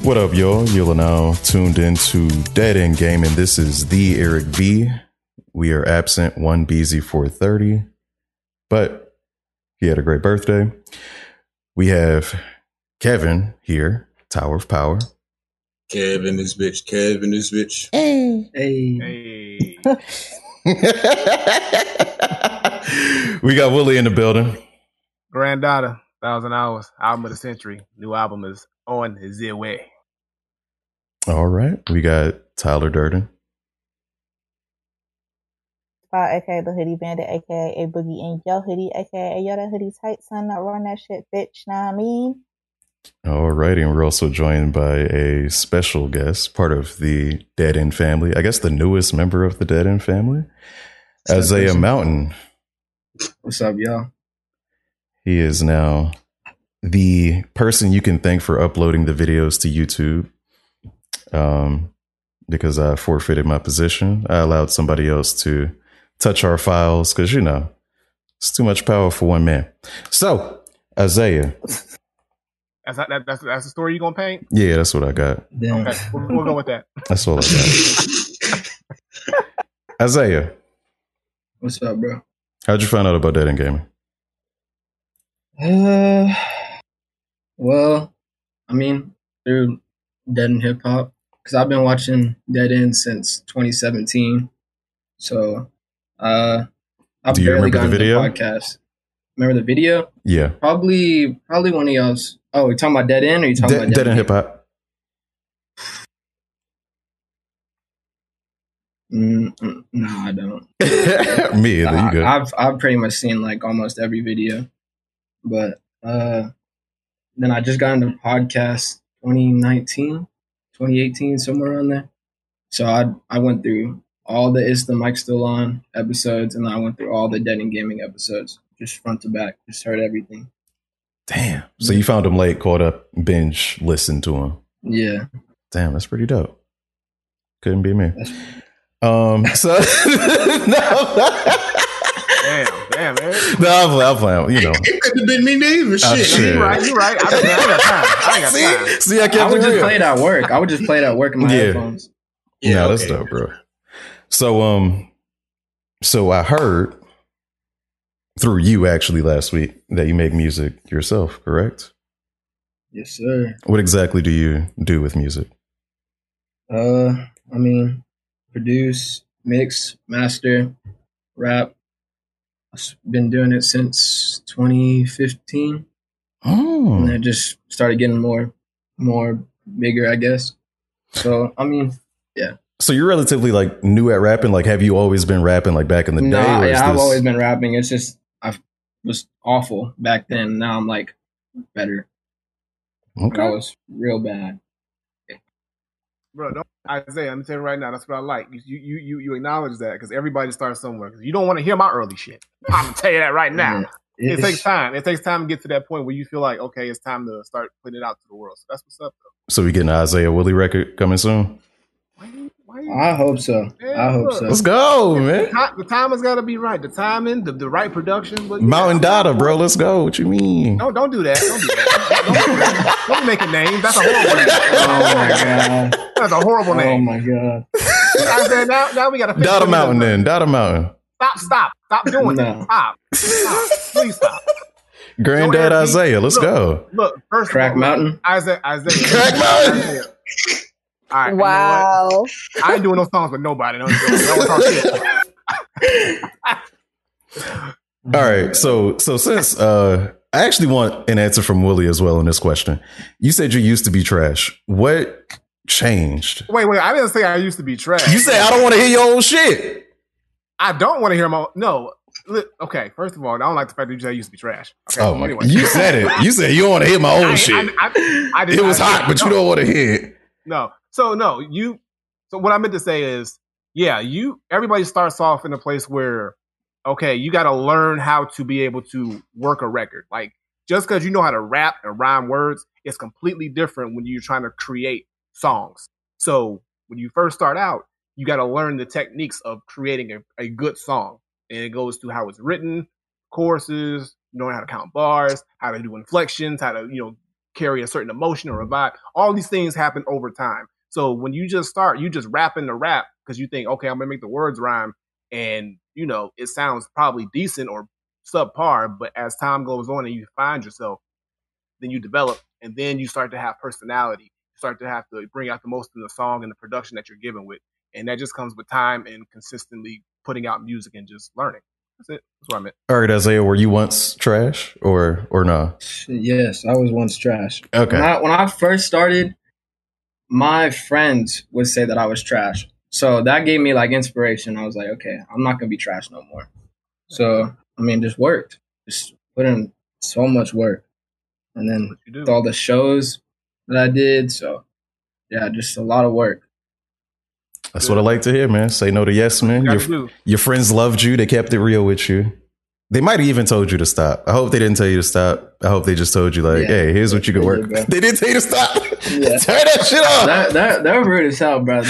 What up, y'all? You're now tuned into Dead End Game, and this is the Eric V. We are absent one BZ430, but he had a great birthday. We have Kevin here, Tower of Power. Kevin this bitch. Hey. We got Willie in the building. Granddaughter, 1,000 Hours, album of the century. New album is on the way. All right. We got Tyler Durden. aka the Hoodie Bandit, aka a Boogie and Yo Hoodie, aka yo that hoodie tight, son, not run that shit, bitch. Nah, I mean. All righty, and we're also joined by a special guest, part of the Dead End family. I guess the newest member of the Dead End family, Isaiah Mountain. What's up, y'all? He is now the person you can thank for uploading the videos to YouTube. Because I forfeited my position, I allowed somebody else to touch our files because, you know, it's too much power for one man. So, Isaiah. That's the story you're going to paint? Yeah, that's what I got. Damn. Okay, we'll go with that. That's all I got. Isaiah. What's up, bro? How'd you find out about Dead End Gaming? Well, I mean, through Dead End Hip Hop, because I've been watching Dead End since 2017. So, I've Do you remember the video? Podcast. Remember the video? Yeah. Probably one of y'all's. Oh, you're talking about Dead End, or you talking about Dead End Hip Hop? No, I don't. Me either. You good? I've pretty much seen like almost every video, but then I just got into podcast 2018, somewhere around there. So I went through all the Is the Mic Still On episodes, and I went through all the Dead End Gaming episodes, just front to back, just heard everything. Damn. So you found him late, caught up, binge, listened to him. Yeah. Damn, that's pretty dope. Couldn't be me. So Damn, man. No, I'm playing. You know, It could have been me neither. Shit. You're right. I ain't got time. See, I I would just play it at work. I would just play it at work in my headphones. Yeah, Yeah, that's okay. dope, bro. So I heard through you actually last week that you make music yourself, correct? Yes, sir. What exactly do you do with music? I mean, produce, mix, master, rap. I've been doing it since 2015, and it just started getting more bigger, I guess. So, I mean, yeah. So you're relatively like new at rapping. Like, have you always been rapping like back in the day? No, or is yeah, I've this- always been rapping. It's just I was awful back then. Now I'm like better. Okay. I was real bad. Bro, don't, Isaiah, I'm telling you right now, that's what I like. You acknowledge that because everybody starts somewhere. You don't want to hear my early shit. I'm going to tell you that right now. Yeah. It takes time. It takes time to get to that point where you feel like, okay, it's time to start putting it out to the world. So that's what's up, though. So we getting an Isaiah Willie record coming soon? Why you I hope so. I hope so. Let's go, man. The time has got to be right. The timing, the right production. But Mountain Data, bro. Let's go. What you mean? Don't do that. Don't do that. Don't do that. Don't be making names. That's a horrible name. Oh my god. That's a horrible Oh name. my god. I said, now we got to Data Mountain then. Data Mountain. Stop doing No. it. Stop. Please stop. Granddad Don't Isaiah. Let's go. Look, first Crack of all, Mountain. Isaiah. Crack Mountain. Isaiah. All right. Wow. You know what? I ain't doing no songs with nobody. Don't talk shit. All right. So since I actually want an answer from Willie as well on this question. You said you used to be trash. What changed? Wait. I didn't say I used to be trash. You say I don't want to hear your old shit. I don't want to hear my no. Okay, first of all, I don't like the fact that you said I used to be trash. Okay, Oh so my! anyway. You said it. You said you don't want to hear my old shit. I did It was not- hot, but you no. don't want to hear it. No. So what I meant to say is, yeah, everybody starts off in a place where, okay, you got to learn how to be able to work a record. Like, just because you know how to rap and rhyme words, it's completely different when you're trying to create songs. So when you first start out, you got to learn the techniques of creating a good song. And it goes to how it's written, choruses, knowing how to count bars, how to do inflections, how to, carry a certain emotion or a vibe. All these things happen over time. So when you just start, you just rapping the rap because you think, okay, I'm gonna make the words rhyme, and it sounds probably decent or subpar. But as time goes on and you find yourself, then you develop, and then you start to have personality. You start to have to bring out the most in the song and the production that you're given with, and that just comes with time and consistently putting out music and just learning. That's it. That's what I meant. All right, Isaiah, were you once trash or no? Yes, I was once trash. Okay. When I first started, my friends would say that I was trash. So that gave me like inspiration. I was like, okay, I'm not going to be trash no more. So, I mean, just worked. Just put in so much work. And then with all the shows that I did. So, yeah, just a lot of work. That's what I like to hear, man. Say no to yes, man. Your friends loved you. They kept it real with you. They might have even told you to stop. I hope they didn't tell you to stop. I hope they just told you, like, hey, here's what you can work. They didn't tell you to stop. Yeah. Turn that shit off. That rude as hell, bro.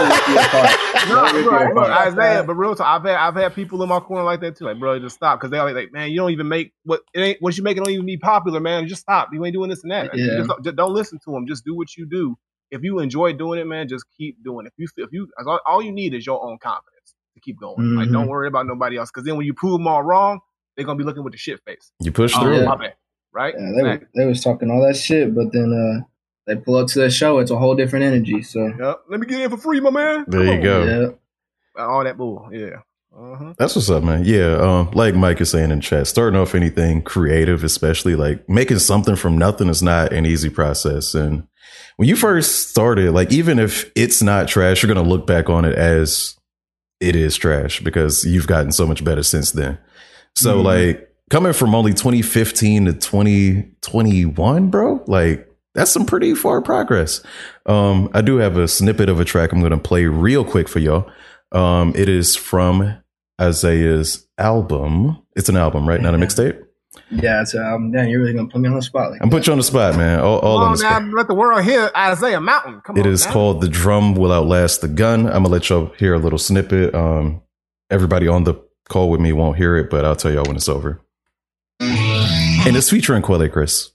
Isaiah, but real talk, I've had people in my corner like that too. Like, bro, just stop. Because they're like, man, you don't even make what you make it don't even be popular, man. Just stop. You ain't doing this and that. Yeah. Just don't listen to them. Just do what you do. If you enjoy doing it, man, just keep doing it. If you all you need is your own confidence to keep going. Mm-hmm. Like, don't worry about nobody else. Because then when you prove them all wrong, they're gonna be looking with the shit face. You push through. Right? Yeah, they was talking all that shit, but then they pull up to the show. It's a whole different energy. So let me get in for free, my man. There you go. Yeah. All that bull. Yeah. Uh-huh. That's what's up, man. Yeah. Like Mike is saying in chat, starting off anything creative, especially like making something from nothing, is not an easy process. And when you first started, like, even if it's not trash, you're gonna look back on it as it is trash because you've gotten so much better since then. So like coming from only 2015 to 2021, bro, like that's some pretty far progress. I do have a snippet of a track I'm going to play real quick for y'all. It is from Isaiah's album. It's an album, right? Not a mixtape. Yeah, it's an album. Damn, you're really going to put me on the spot. I'm putting you on the spot, man. All on the spot. Now, let the world hear Isaiah Mountain. Come on. It is called The Drum Will Outlast the Gun. I'm going to let y'all hear a little snippet. Everybody on the call with me won't hear it, but I'll tell y'all when it's over. And it's featuring Quelle Chris.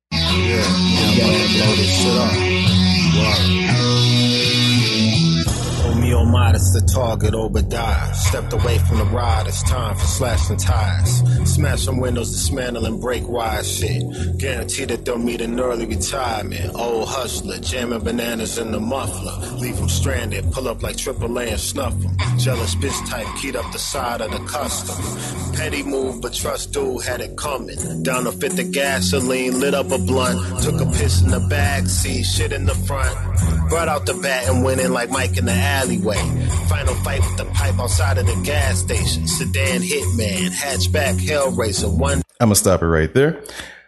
Modest, the target, Obadiah. Stepped away from the ride, it's time for slashing tires. Smash some windows, dismantle and break wire shit. Guarantee that they'll meet an early retirement. Old hustler, jamming bananas in the muffler. Leave them stranded, pull up like AAA and snuff them. Jealous bitch type, keyed up the side of the custom. Petty move, but trust dude had it coming. Down to fit the gasoline, lit up a blunt. Took a piss in the back seat, shit in the front. Brought out the bat and went in like Mike in the alleyway. Final fight with the pipe outside of the gas station. Sedan hitman, hatchback hellraiser. One. I'm gonna stop it right there.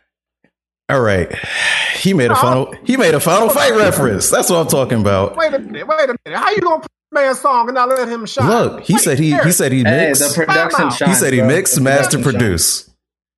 All right, he made a final fight reference. That's what I'm talking about. Wait a minute. How you gonna play a man's song and not let him shine? Look, he said he mixed. The production shines, he said he mixed, master, produce.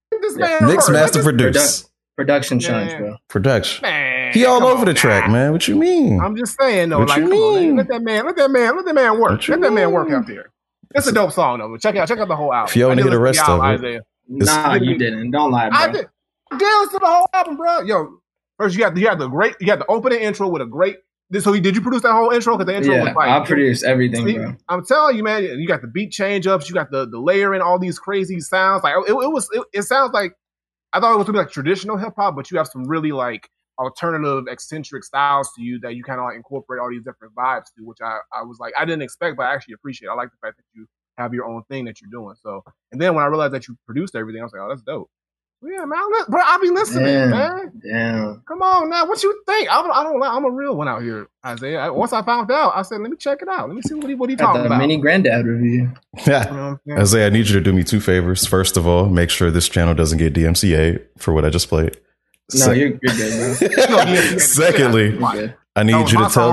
Mix, master, produce. Production shines, bro. Production. Man, he all over the track, man. What you mean? I'm just saying though, What like, you come on, mean? man. Let that man work. What you Let that man work mean? out there. It's a dope song though. Check out the whole album. If you only hear the rest of it. Isaiah. Nah, you didn't. Don't lie, bro. I did listen to the whole album, bro. Yo, first you had the opening intro with a great. So did you produce that whole intro? Because the intro was like, I produced everything, see, bro. I'm telling you, man. You got the beat change ups. You got the layering, all these crazy sounds. Like it sounds like, I thought it was gonna be like traditional hip hop, but you have some really like alternative, eccentric styles to you that you kind of like incorporate all these different vibes to, which I was like, I didn't expect, but I actually appreciate. I like the fact that you have your own thing that you're doing. So, and then when I realized that you produced everything, I was like, oh, that's dope. Yeah, man, bro, I'll be listening, man. Damn. Come on now, what you think? I'm a real one out here, Isaiah. Once I found out, I said, let me check it out. Let me see what he talking about. Mini granddad review. Isaiah, I need you to do me two favors. First of all, make sure this channel doesn't get DMCA for what I just played. No, you're good, bro. Secondly, I need you to tell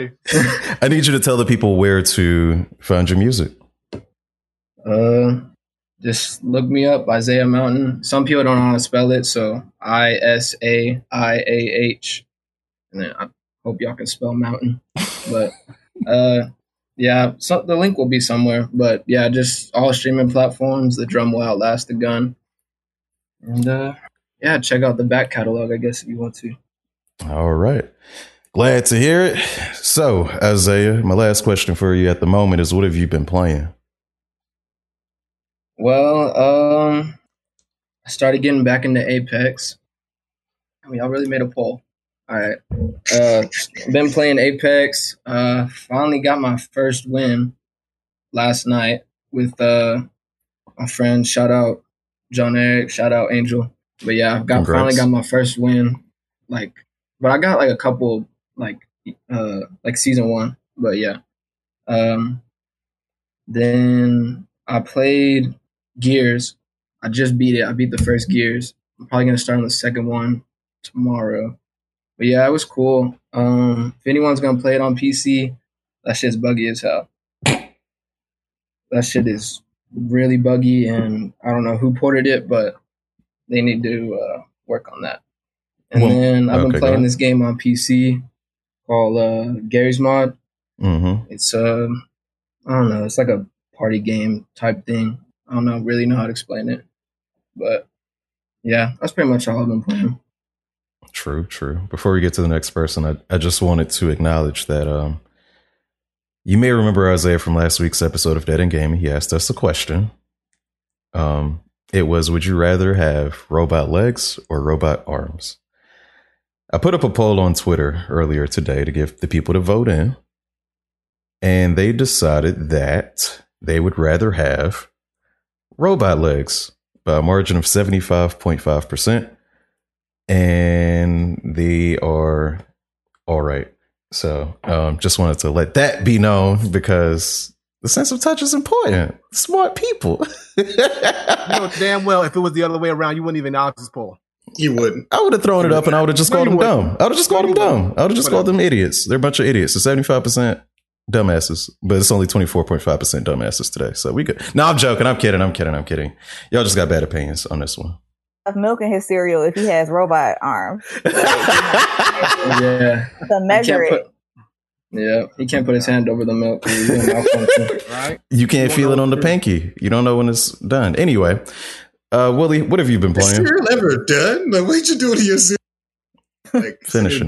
I need you to tell the people where to find your music. Just look me up, Isaiah Mountain. Some people don't know how to spell it, so ISAIAH. And then I hope y'all can spell mountain. But yeah, the link will be somewhere. But yeah, just all streaming platforms. The Drum Will Outlast the Gun. And yeah, check out the back catalog, I guess, if you want to. All right. Glad to hear it. So, Isaiah, my last question for you at the moment is, what have you been playing? Well, I started getting back into Apex. I mean, I really made a poll. All right. Been playing Apex. Finally got my first win last night with my friend. Shout out John Eric. Shout out Angel. But yeah, finally got my first win. But I got a couple like season 1. But yeah. Then I played Gears. I just beat it. I beat the first Gears. I'm probably gonna start on the second one tomorrow. But yeah, it was cool. If anyone's gonna play it on PC, that shit's buggy as hell. That shit is really buggy, and I don't know who ported it, but they need to work on that. And then I've been playing this game on PC called Garry's Mod. Mm-hmm. It's I don't know. It's like a party game type thing. I don't really know how to explain it, but yeah, that's pretty much all I've been playing. True. Before we get to the next person, I just wanted to acknowledge that you may remember Isaiah from last week's episode of Dead End Gaming. He asked us a question. It was, would you rather have robot legs or robot arms? I put up a poll on Twitter earlier today to give the people to vote in. And they decided that they would rather have robot legs by a margin of 75.5%. And they are all right. So just wanted to let that be known because the sense of touch is important. Smart people. You know damn well if it was the other way around, you wouldn't even acknowledge this poll. You wouldn't. I would have thrown it up and I would have just called them dumb. I would have just called them dumb. I would have just called them idiots. They're a bunch of idiots. So 75% dumbasses, but it's only 24.5% dumbasses today. So we good. No, I'm joking. I'm kidding. Y'all just got bad opinions on this one. Of milk in his cereal if he has robot arms. Yeah. To measure it. Yeah, he can't put his hand over the milk. Right? You can't feel it on the pinky. You don't know when it's done. Anyway, Willie, what have you been playing? Is cereal ever done? Like, what you doing to your cereal? Like, Finishing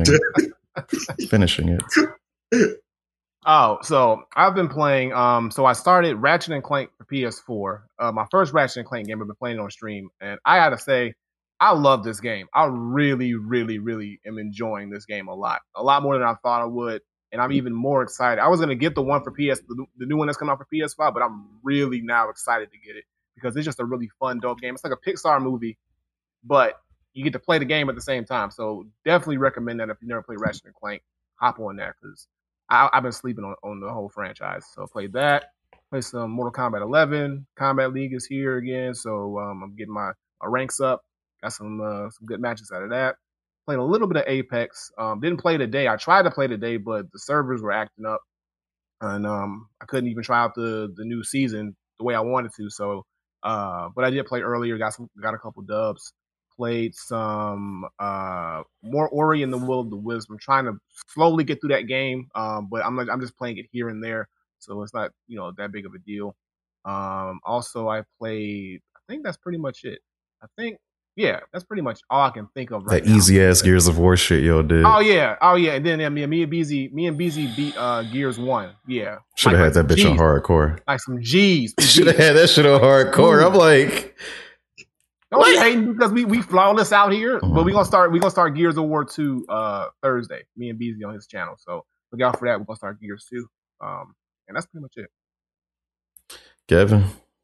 it. Oh, so I've been playing. So I started Ratchet and Clank for PS4. My first Ratchet and Clank game. I've been playing on stream, and I gotta say, I love this game. I really, really, really am enjoying this game a lot more than I thought I would. And I'm even more excited. I was gonna get the one for the new one that's coming out for PS5, but I'm really now excited to get it because it's just a really fun, dope game. It's like a Pixar movie, but you get to play the game at the same time. So definitely recommend that if you never played Ratchet and Clank, hop on that because I've been sleeping on the whole franchise. So played that. Played some Mortal Kombat 11. Combat League is here again, so I'm getting my ranks up. Got some good matches out of that. Played a little bit of Apex. Didn't play today. I tried to play today, but the servers were acting up, and I couldn't even try out the new season the way I wanted to. So, but I did play earlier. Got a couple dubs. Played some more Ori and the Will of the Wisps. I'm trying to slowly get through that game, but I'm just playing it here and there, so it's not that big of a deal. Also, I played. I think that's pretty much it. Yeah, that's pretty much all I can think of right now. That easy ass Gears of War shit y'all did. Oh yeah. And then me and BZ beat Gears 1. Yeah. Should have had that bitch on hardcore. Like some G's. Should have had that shit on hardcore. I'm like, don't be hating because we flawless out here. But we're gonna start Gears of War 2 Thursday. Me and BZ on his channel. So look out for that. We're gonna start Gears 2. And that's pretty much it. Kevin.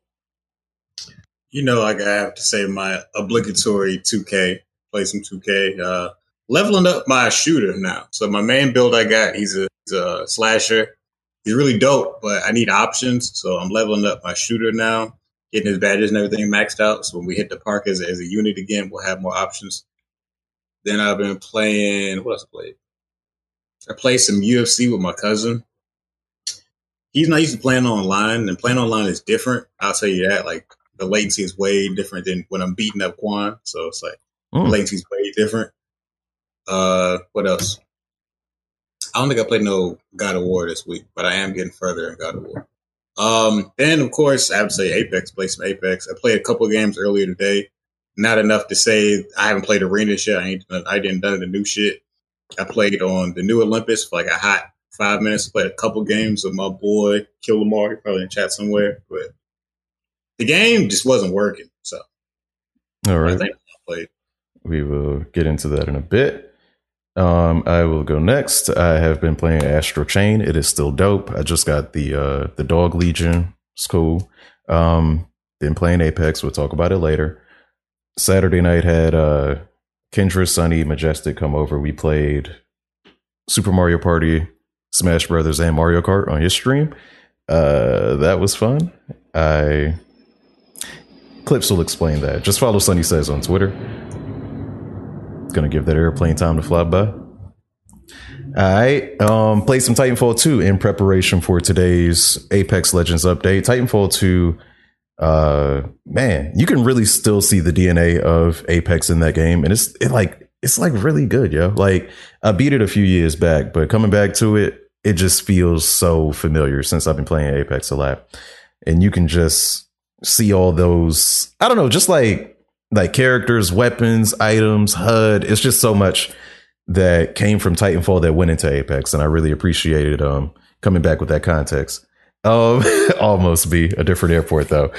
Like I have to say my obligatory 2K, play some 2K. Leveling up my shooter now. So my main build I got, he's a slasher. He's really dope, but I need options. So I'm leveling up my shooter now, getting his badges and everything maxed out. So when we hit the park as a unit again, we'll have more options. Then I've been playing, what else I played? I played some UFC with my cousin. He's not used to playing online, and playing online is different. I'll tell you that. Like, the latency is way different than when I'm beating up Quan. So it's like, the latency is way different. What else? I don't think I played no God of War this week, but I am getting further in God of War. Then, of course, I would say Apex. Play some Apex. I played a couple of games earlier today. Not enough to say I haven't played Arena yet. I didn't done the new shit. I played on the new Olympus for like a hot 5 minutes. Played a couple games with my boy Kill Lamar. He probably in chat somewhere, but the game just wasn't working. So, all right, I think I played. We will get into that in a bit. I will go next. I have been playing Astral Chain. It is still dope. I just got the Dog Legion. It's cool. Been playing Apex. We'll talk about it later. Saturday night had Kendra, Sunny, Majestic come over. We played Super Mario Party, Smash Brothers, and Mario Kart on his stream. That was fun. Clips will explain that. Just follow Sunny Says on Twitter. Gonna give that airplane time to fly by. Alright. Played some Titanfall 2 in preparation for today's Apex Legends update. Titanfall 2, man, you can really still see the DNA of Apex in that game, and it's like really good, yo. Like, I beat it a few years back, but coming back to it, it just feels so familiar since I've been playing Apex a lot. And you can just see all those, I don't know, just like characters, weapons, items, HUD. It's just so much that came from Titanfall that went into Apex, and I really appreciated coming back with that context. Almost be a different airport though.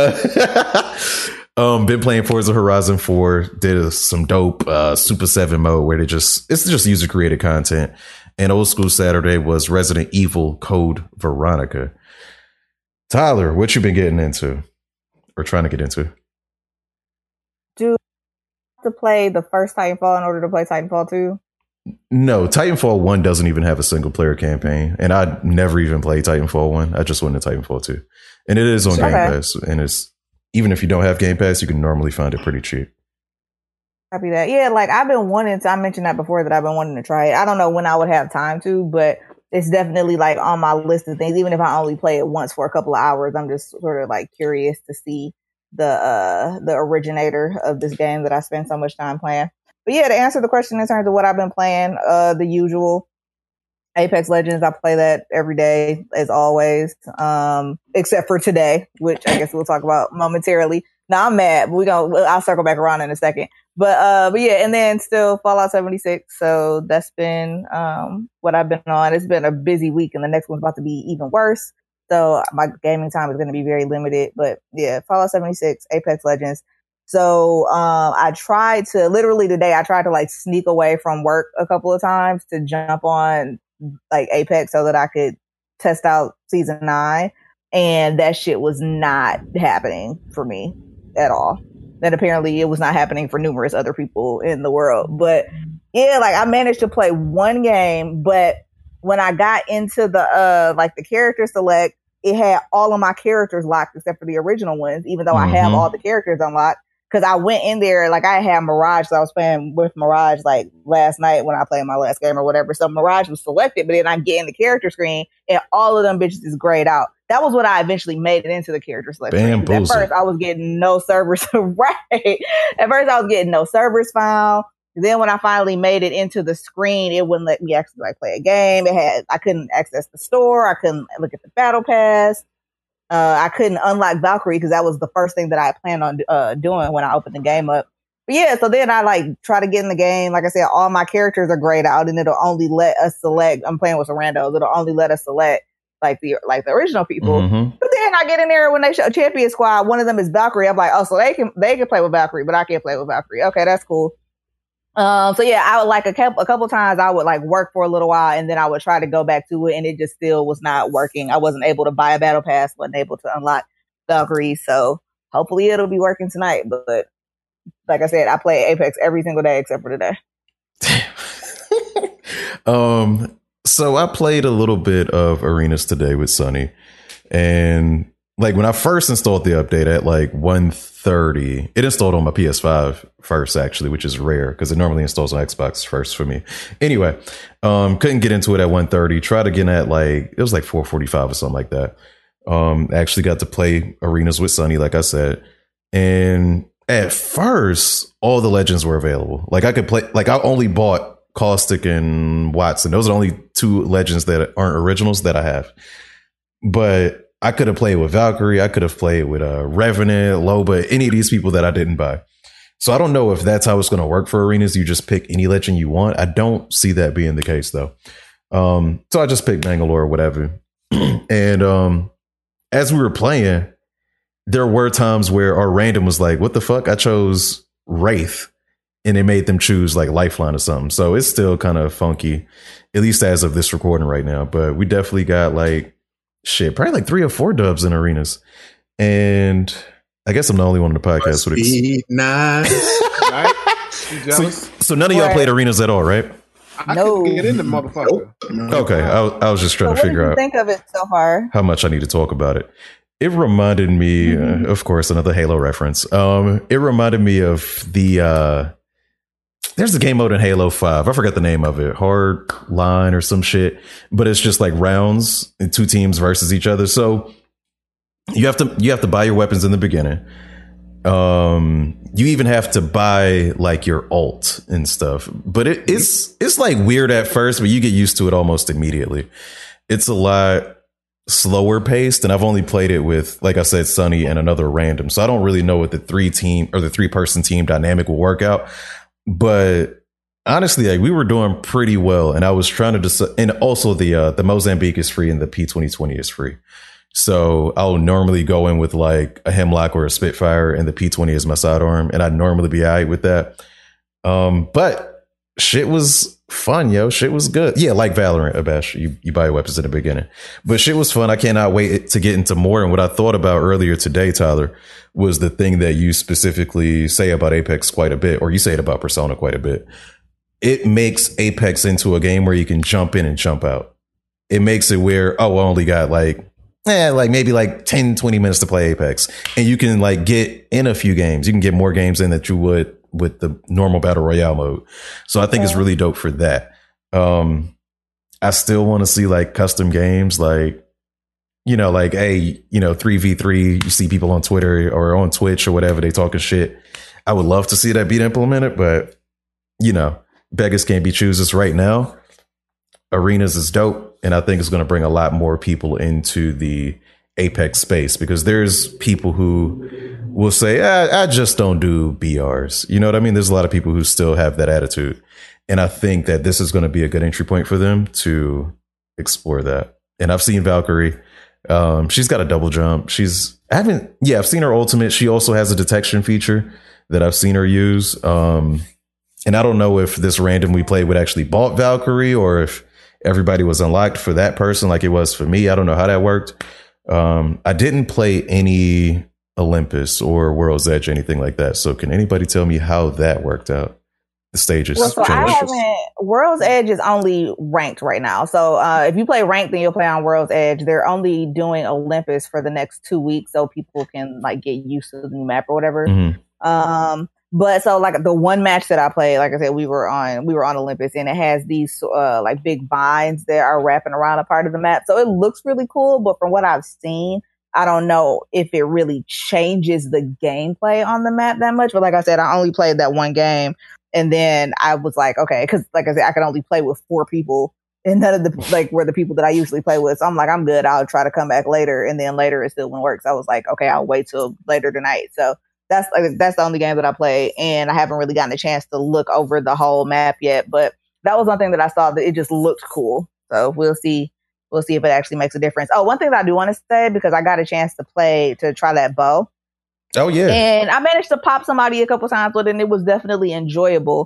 Been playing Forza Horizon 4. Did some dope Super 7 mode where it's just user created content. And Old School Saturday was Resident Evil Code Veronica. Tyler, what you been getting into or trying to get into? Do you have to play the first Titanfall in order to play Titanfall 2? No, Titanfall 1 doesn't even have a single player campaign. And I never even played Titanfall 1. I just went to Titanfall 2. And it is on Game Pass. And it's, even if you don't have Game Pass, you can normally find it pretty cheap. Copy that. Yeah, like I've been wanting to, I mentioned that before that I've been wanting to try it. I don't know when I would have time to, but it's definitely like on my list of things. Even if I only play it once for a couple of hours, I'm just sort of like curious to see the originator of this game that I spend so much time playing. But yeah, to answer the question in terms of what I've been playing, the usual Apex Legends, I play that every day as always, except for today, which I guess we'll talk about momentarily. Now I'm mad, but I'll circle back around in a second. But yeah, and then still Fallout 76. So that's been what I've been on. It's been a busy week, and the next one's about to be even worse. So my gaming time is going to be very limited. But yeah, Fallout 76, Apex Legends. So I tried to like sneak away from work a couple of times to jump on like Apex so that I could test out season 9, and that shit was not happening for me at all. And apparently it was not happening for numerous other people in the world. But yeah, like I managed to play one game, but when I got into the like the character select, it had all of my characters locked except for the original ones, even though I have all the characters unlocked. Because I went in there, like I had Mirage, so I was playing with Mirage like last night when I played my last game or whatever. So Mirage was selected, but then I get in the character screen and all of them bitches is grayed out. That was when I eventually made it into the character selection. At first I was getting no servers, right? At first I was getting no servers found. Then when I finally made it into the screen, it wouldn't let me actually like play a game. I couldn't access the store. I couldn't look at the battle pass. I couldn't unlock Valkyrie because that was the first thing that I planned on doing when I opened the game up. But yeah, so then I like try to get in the game. Like I said, all my characters are grayed out, and it'll only let us select. I'm playing with some randos. It'll only let us select like the original people. But then I get in there when they show Champion Squad. One of them is Valkyrie. I'm like, oh, so they can play with Valkyrie, but I can't play with Valkyrie. Okay, that's cool. So yeah, I would like a couple times I would like work for a little while, and then I would try to go back to it, and it just still was not working. I wasn't able to buy a battle pass, wasn't able to unlock Valkyrie. So hopefully it'll be working tonight. But like I said, I play Apex every single day except for today. So I played a little bit of Arenas today with Sunny, and like when I first installed the update at like 1:30, it installed on my PS5 first, actually, which is rare because it normally installs on Xbox first for me. Anyway, couldn't get into it at 1:30. Tried again at like, it was like 4:45 or something like that. Actually got to play Arenas with Sunny, like I said. And at first, all the legends were available. Like I could play, like I only bought Caustic and Watson. Those are the only two legends that aren't originals that I have. But I could have played with Valkyrie. I could have played with Revenant, Loba, any of these people that I didn't buy. So I don't know if that's how it's going to work for arenas. You just pick any legend you want. I don't see that being the case though. So I just picked Bangalore or whatever. And as we were playing, there were times where our random was like, what the fuck? I chose Wraith. And it made them choose like Lifeline or something. So it's still kind of funky, at least as of this recording right now. But we definitely got like probably like 3 or 4 dubs in arenas. And I guess I'm the only one on the podcast. Nice. So none of y'all played arenas at all, right? I couldn't get into motherfucker. Okay, I was just trying to figure out. Think of it so far. How much I need to talk about it. It reminded me, of course, another Halo reference. It reminded me of the. There's a game mode in Halo 5. I forgot the name of it. Hard Line or some shit. But it's just like rounds and 2 teams versus each other. So you have to buy your weapons in the beginning. You even have to buy like your ult and stuff. But it's like weird at first, but you get used to it almost immediately. It's a lot slower paced, and I've only played it with, like I said, Sunny and another random. So I don't really know what the 3-person team dynamic will work out. But honestly, like, we were doing pretty well, and I was trying to decide. And also, the Mozambique is free, and the P2020 is free. So I'll normally go in with like a Hemlock or a Spitfire, and the P20 is my sidearm, and I'd normally be alright with that. But shit was fun, yo. Shit was good. Yeah, like Valorant, Abash. You buy weapons in the beginning, but shit was fun. I cannot wait to get into more. And what I thought about earlier today, Tyler, was the thing that you specifically say about Apex quite a bit, or you say it about Persona quite a bit. It makes Apex into a game where you can jump in and jump out. It makes it where, I only got like maybe like 10, 20 minutes to play Apex. And you can like get in a few games. You can get more games in that you would with the normal battle royale mode. So I think it's really dope for that. I still want to see like custom games, like, like 3v3. You see people on Twitter or on Twitch or whatever, they talking shit. I would love to see that be implemented, but beggars can't be choosers right now. Arenas is dope, and I think it's going to bring a lot more people into the Apex space, because there's people who will say, I just don't do BRs. You know what I mean? There's a lot of people who still have that attitude. And I think that this is going to be a good entry point for them to explore that. And I've seen Valkyrie. She's got a double jump. I've seen her ultimate. She also has a detection feature that I've seen her use. And I don't know if this random we played would actually bought Valkyrie, or if everybody was unlocked for that person like it was for me. I don't know how that worked. I didn't play any Olympus or World's Edge, anything like that. So can anybody tell me how that worked out? The stages. Well, so World's Edge is only ranked right now. So if you play ranked, then you'll play on World's Edge. They're only doing Olympus for the next 2 weeks, so people can like get used to the new map or whatever. Mm-hmm. But so like the one match that I played, like I said, we were on Olympus, and it has these like big vines that are wrapping around a part of the map. So it looks really cool, but from what I've seen, I don't know if it really changes the gameplay on the map that much. But like I said, I only played that one game, and then I was like, okay, because like I said, I can only play with 4 people, and none of the like were the people that I usually play with. So I'm like, I'm good. I'll try to come back later, and then later it still wouldn't work. So I was like, okay, I'll wait till later tonight. So that's the only game that I play, and I haven't really gotten a chance to look over the whole map yet. But that was one thing that I saw that it just looked cool. So we'll see if it actually makes a difference. Oh, one thing that I do want to say, because I got a chance to try that bow. Oh yeah, and I managed to pop somebody a couple times with it, and it was definitely enjoyable.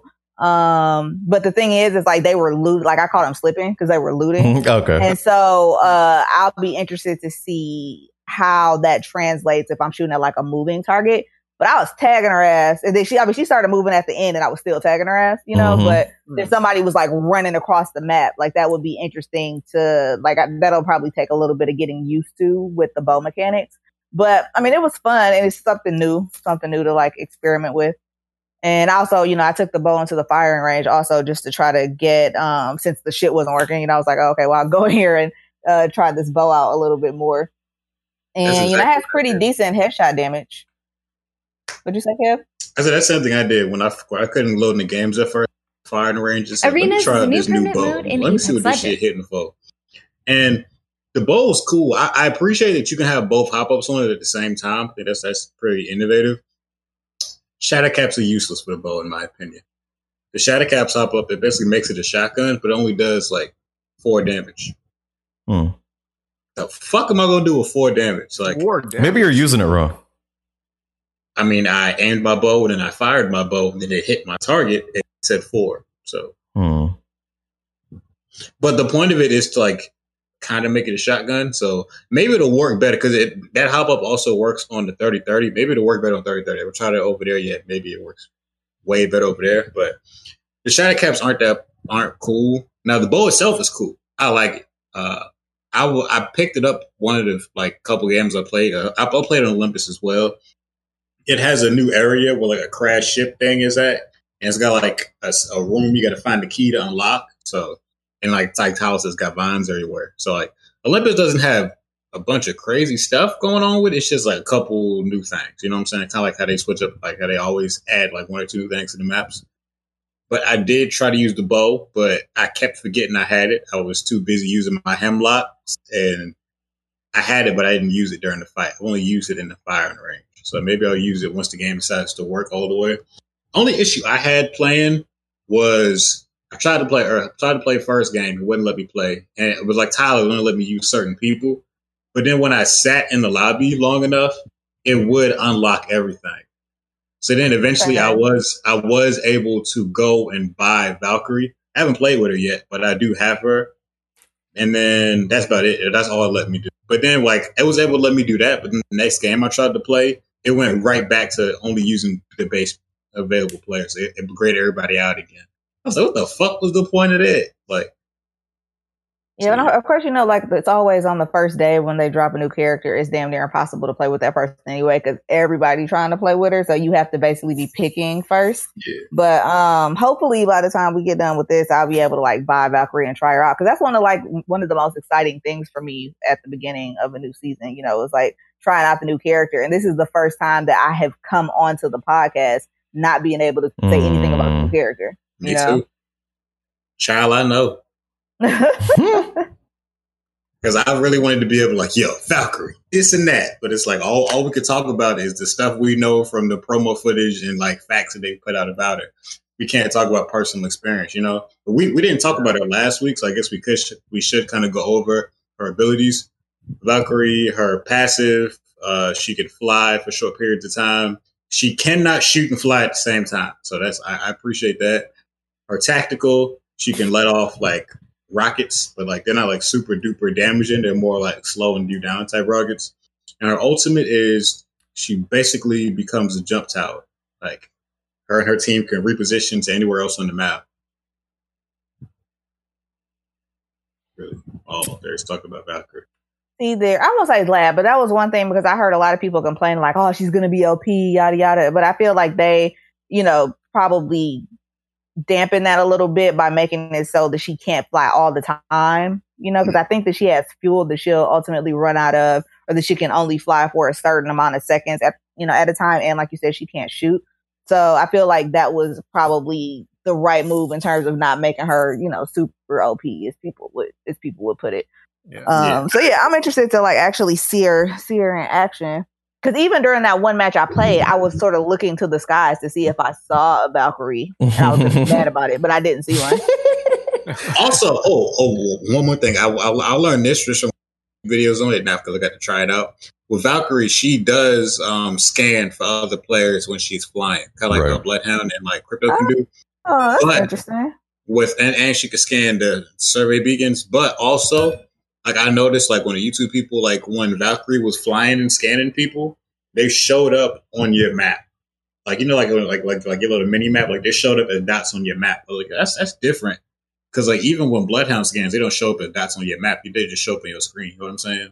But the thing is like they were looting. Like I caught them slipping because they were looting. Okay, and so I'll be interested to see how that translates if I'm shooting at like a moving target. But I was tagging her ass, and then she started moving at the end, and I was still tagging her ass, Mm-hmm. But if somebody was like running across the map, like that would be interesting to like. That'll probably take a little bit of getting used to with the bow mechanics. But I mean, it was fun, and it's something new to like experiment with. And also, I took the bow into the firing range also just to try to get since the shit wasn't working. I was like, oh, okay, well, I'll go here and try this bow out a little bit more. And it has pretty decent headshot damage. What'd you say, Kev? I said that's something I did when I couldn't load in the games at first. Firing ranges. Let me try out this new bow. Let me see what this shit hitting for. And the bow is cool. I appreciate that you can have both hop ups on it at the same time. I think that's pretty innovative. Shatter caps are useless for the bow, in my opinion. The shatter caps hop up. It basically makes it a shotgun, but it only does like 4 damage. The fuck am I gonna do with 4 damage? Like, 4 damage. Maybe you're using it wrong. I mean, I aimed my bow and then I fired my bow and then it hit my target. It said 4. So, but the point of it is to like kind of make it a shotgun. So maybe it'll work better because that hop up also works on the 30-30. Maybe it'll work better on 30-30. We'll try it over there yet. Maybe it works way better over there. But the shatter caps aren't cool. Now the bow itself is cool. I like it. I picked it up one of the like couple games I played. I played on Olympus as well. It has a new area where like a crash ship thing is at, and it's got like a room you got to find the key to unlock. So, and like Tyke House has got vines everywhere. So like Olympus doesn't have a bunch of crazy stuff going on with it. It's just like a couple new things. You know what I'm saying? Kind of like how they switch up, like how they always add like 1 or 2 things to the maps. But I did try to use the bow, but I kept forgetting I had it. I was too busy using my hemlocks, and I had it, but I didn't use it during the fight. I only used it in the firing range. So maybe I'll use it once the game decides to work all the way. Only issue I had playing was I tried to play first game. It wouldn't let me play. And it was like Tyler wouldn't let me use certain people. But then when I sat in the lobby long enough, it would unlock everything. So then eventually I was able to go and buy Valkyrie. I haven't played with her yet, but I do have her. And then that's about it. That's all it let me do. But then like it was able to let me do that. But then the next game I tried to play, it went right back to only using the base available players. It graded everybody out again. I was like, what the fuck was the point of that? Like, yeah, and of course, you know, like it's always on the first day when they drop a new character, it's damn near impossible to play with that person anyway, because everybody trying to play with her. So you have to basically be picking first. Yeah. But hopefully by the time we get done with this, I'll be able to like buy Valkyrie and try her out. Because that's one of the most exciting things for me at the beginning of a new season. You know, it's like trying out the new character. And this is the first time that I have come onto the podcast not being able to say anything about the new character. Me too. Child, I know. Because I really wanted to be able to like, yo, Valkyrie, this and that. But it's like all we could talk about is the stuff we know from the promo footage and like facts that they put out about it. We can't talk about personal experience, you know. But we didn't talk about it last week, so I guess we should kind of go over her abilities. Valkyrie, her passive, she can fly for short periods of time. She cannot shoot and fly at the same time. So I appreciate that. Her tactical, she can let off like rockets, but like they're not like super duper damaging. They're more like slowing you down type rockets. And her ultimate is she basically becomes a jump tower. Like her and her team can reposition to anywhere else on the map. Really, all there's talk about Valkyrie. See there, I won't say glad, but that was one thing because I heard a lot of people complain like, oh, she's gonna be OP, yada yada. But I feel like they, you know, probably dampen that a little bit by making it so that she can't fly all the time, you know, because I think that she has fuel that she'll ultimately run out of, or that she can only fly for a certain amount of seconds at a time. And like you said, she can't shoot. So I feel like that was probably the right move in terms of not making her, you know, super OP as people would put it. Yeah. So yeah, I'm interested to like actually see her in action. Because even during that one match I played, I was sort of looking to the skies to see if I saw a Valkyrie. And I was just mad about it, but I didn't see one. Also, one more thing. I learned this from videos on it now because I got to try it out. With Valkyrie, she does scan for other players when she's flying, kind of like what Bloodhound and like Crypto can do. Oh, that's interesting. And she can scan the survey beacons, but also. Like I noticed, like when the YouTube people, like when Valkyrie was flying and scanning people, they showed up on your map. Like you know, like your little mini map, like they showed up as dots on your map. Like that's different because like even when Bloodhound scans, they don't show up as dots on your map. They just show up on your screen. You know what I'm saying?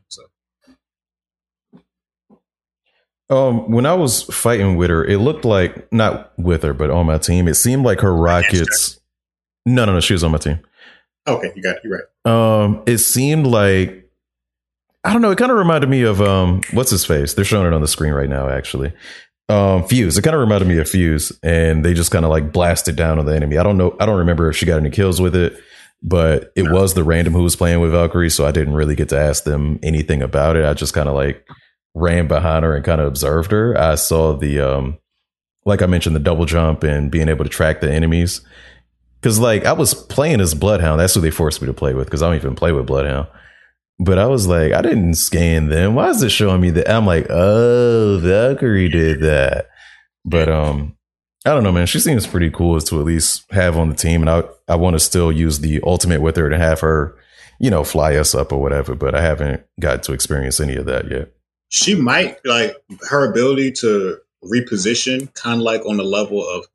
So. When I was fighting with her, it looked like not with her, but on my team, it seemed like her rockets. No, she was on my team. Okay, you got it. You're right. It seemed like, I don't know, it kind of reminded me of what's his face? They're showing it on the screen right now, actually. Fuse. It kind of reminded me of Fuse, and they just kind of like blasted down on the enemy. I don't remember if she got any kills with it, but it was the random who was playing with Valkyrie, so I didn't really get to ask them anything about it. I just kind of like ran behind her and kind of observed her. I saw the like I mentioned, the double jump and being able to track the enemies. Because like I was playing as Bloodhound. That's who they forced me to play with because I don't even play with Bloodhound. But I was like, I didn't scan them. Why is it showing me that? I'm like, oh, Valkyrie did that. But I don't know, man. She seems pretty cool to at least have on the team. And I want to still use the ultimate with her to have her, fly us up or whatever. But I haven't got to experience any of that yet. She might, like, her ability to reposition kind of like on the level of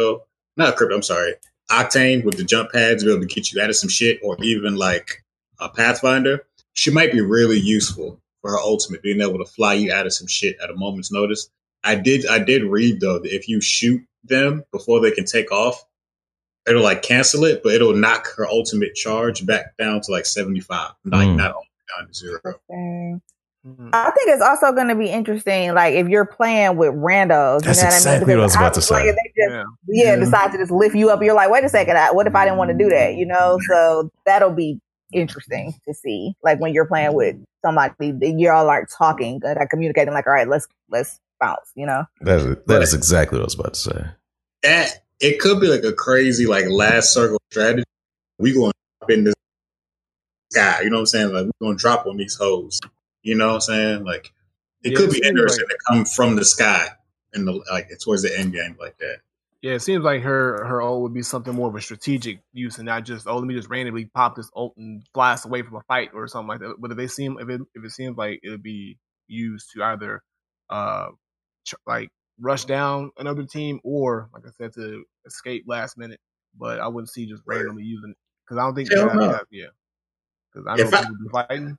Octane with the jump pads to be able to get you out of some shit, or even like a Pathfinder. She might be really useful for her ultimate, being able to fly you out of some shit at a moment's notice. I did read though that if you shoot them before they can take off, it'll like cancel it, but it'll knock her ultimate charge back down to like 75, like not all down to 0. I think it's also going to be interesting, like if you're playing with randos. That's exactly what I was about to say. They decide to just lift you up. You're like, wait a second, what if I didn't want to do that? So that'll be interesting to see. Like when you're playing with somebody, you're all like talking, like communicating, like, all right, let's bounce. That is exactly what I was about to say. That it could be like a crazy like last circle strategy. We going to drop in this sky. You know what I'm saying? Like we're going to drop on these hoes. You know what I'm saying? Like it could be interesting to come from the sky and towards the end game like that. Yeah, it seems like her ult would be something more of a strategic use and not just let me just randomly pop this ult and blast away from a fight or something like that. But if it seems like it would be used to either like rush down another team or, like I said, to escape last minute. But I wouldn't see just randomly using it because I don't think because I know people be fighting.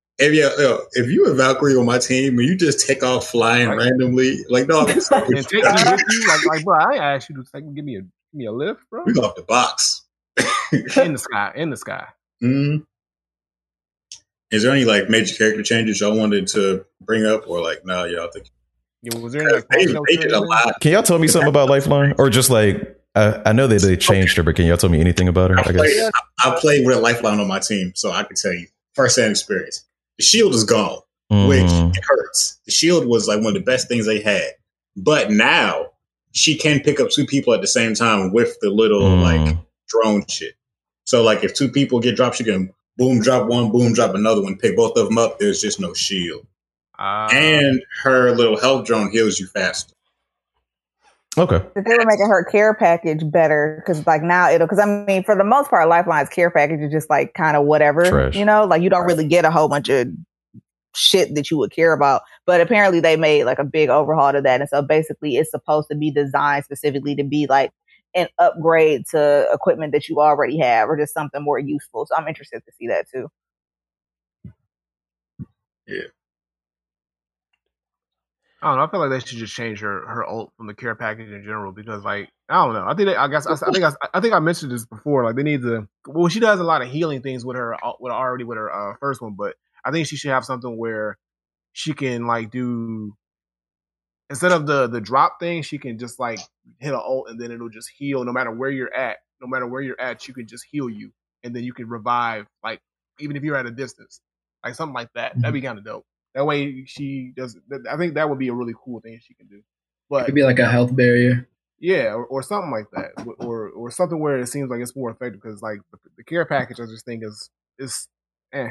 If you were Valkyrie on my team and you just take off flying randomly, like no, I'm and take me with you, like bro, I asked you to give me a lift, bro. We go off the box in the sky. Mm-hmm. Is there any like major character changes y'all wanted to bring up, or like no, y'all think? Yeah, was there any like Can y'all tell me something about Lifeline, or just like I know that they changed her, but can y'all tell me anything about her? I played with a Lifeline on my team, so I can tell you firsthand experience. The shield is gone, which it hurts. The shield was like one of the best things they had. But now she can pick up 2 people at the same time with the little like drone shit. So like if 2 people get dropped, she can boom drop one, boom drop another one, pick both of them up. There's just no shield. And her little health drone heals you faster. Okay. They were making her care package better because like now because I mean for the most part Lifeline's care package is just like kind of whatever. Trash. Like you don't really get a whole bunch of shit that you would care about, but apparently they made like a big overhaul to that, and so basically it's supposed to be designed specifically to be like an upgrade to equipment that you already have or just something more useful. So I'm interested to see that too. Yeah. I don't know. I feel like they should just change her ult from the care package in general because, like, I don't know. I think I mentioned this before. Like, they need to. Well, she does a lot of healing things with her first one, but I think she should have something where she can like do instead of the drop thing, she can just like hit an ult and then it'll just heal no matter where you're at. No matter where you're at, she can just heal you and then you can revive like even if you're at a distance, like something like that. That'd be kind of dope. That way she does. I think that would be a really cool thing she can do. But it could be like a health barrier. Yeah, or something like that, or something where it seems like it's more effective because like the care package, I just think is Yeah.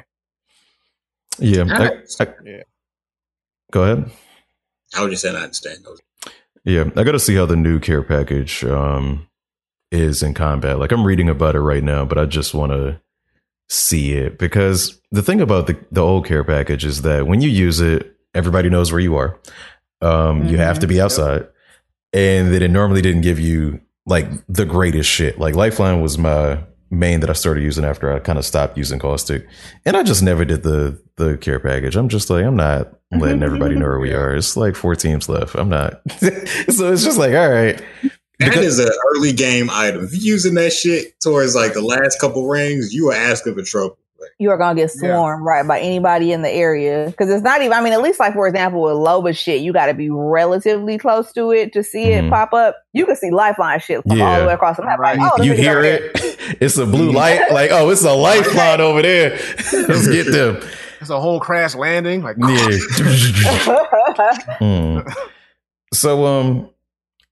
Yeah. Go ahead. I was just saying I understand those. Yeah, I got to see how the new care package is in combat. Like I'm reading about it right now, but I just want to see it because the thing about the old care package is that when you use it, everybody knows where you are. You have to be outside, and that it normally didn't give you like the greatest shit. Like Lifeline was my main that I started using after I kind of stopped using Caustic, and I just never did the care package. I'm just like I'm not letting everybody know where we are. It's like 4 teams left. I'm not, so it's just like all right. That is an early game item. If you're using that shit towards like the last couple rings, you are asking for trouble. You are gonna get swarmed right by anybody in the area because it's not even. I mean, at least like for example with Loba shit, you got to be relatively close to it to see it pop up. You can see Lifeline shit from all the way across the map. Like, oh, you hear it? It's a blue light. Like, oh, it's a Lifeline over there. Let's get them. It's a whole crash landing. Like, So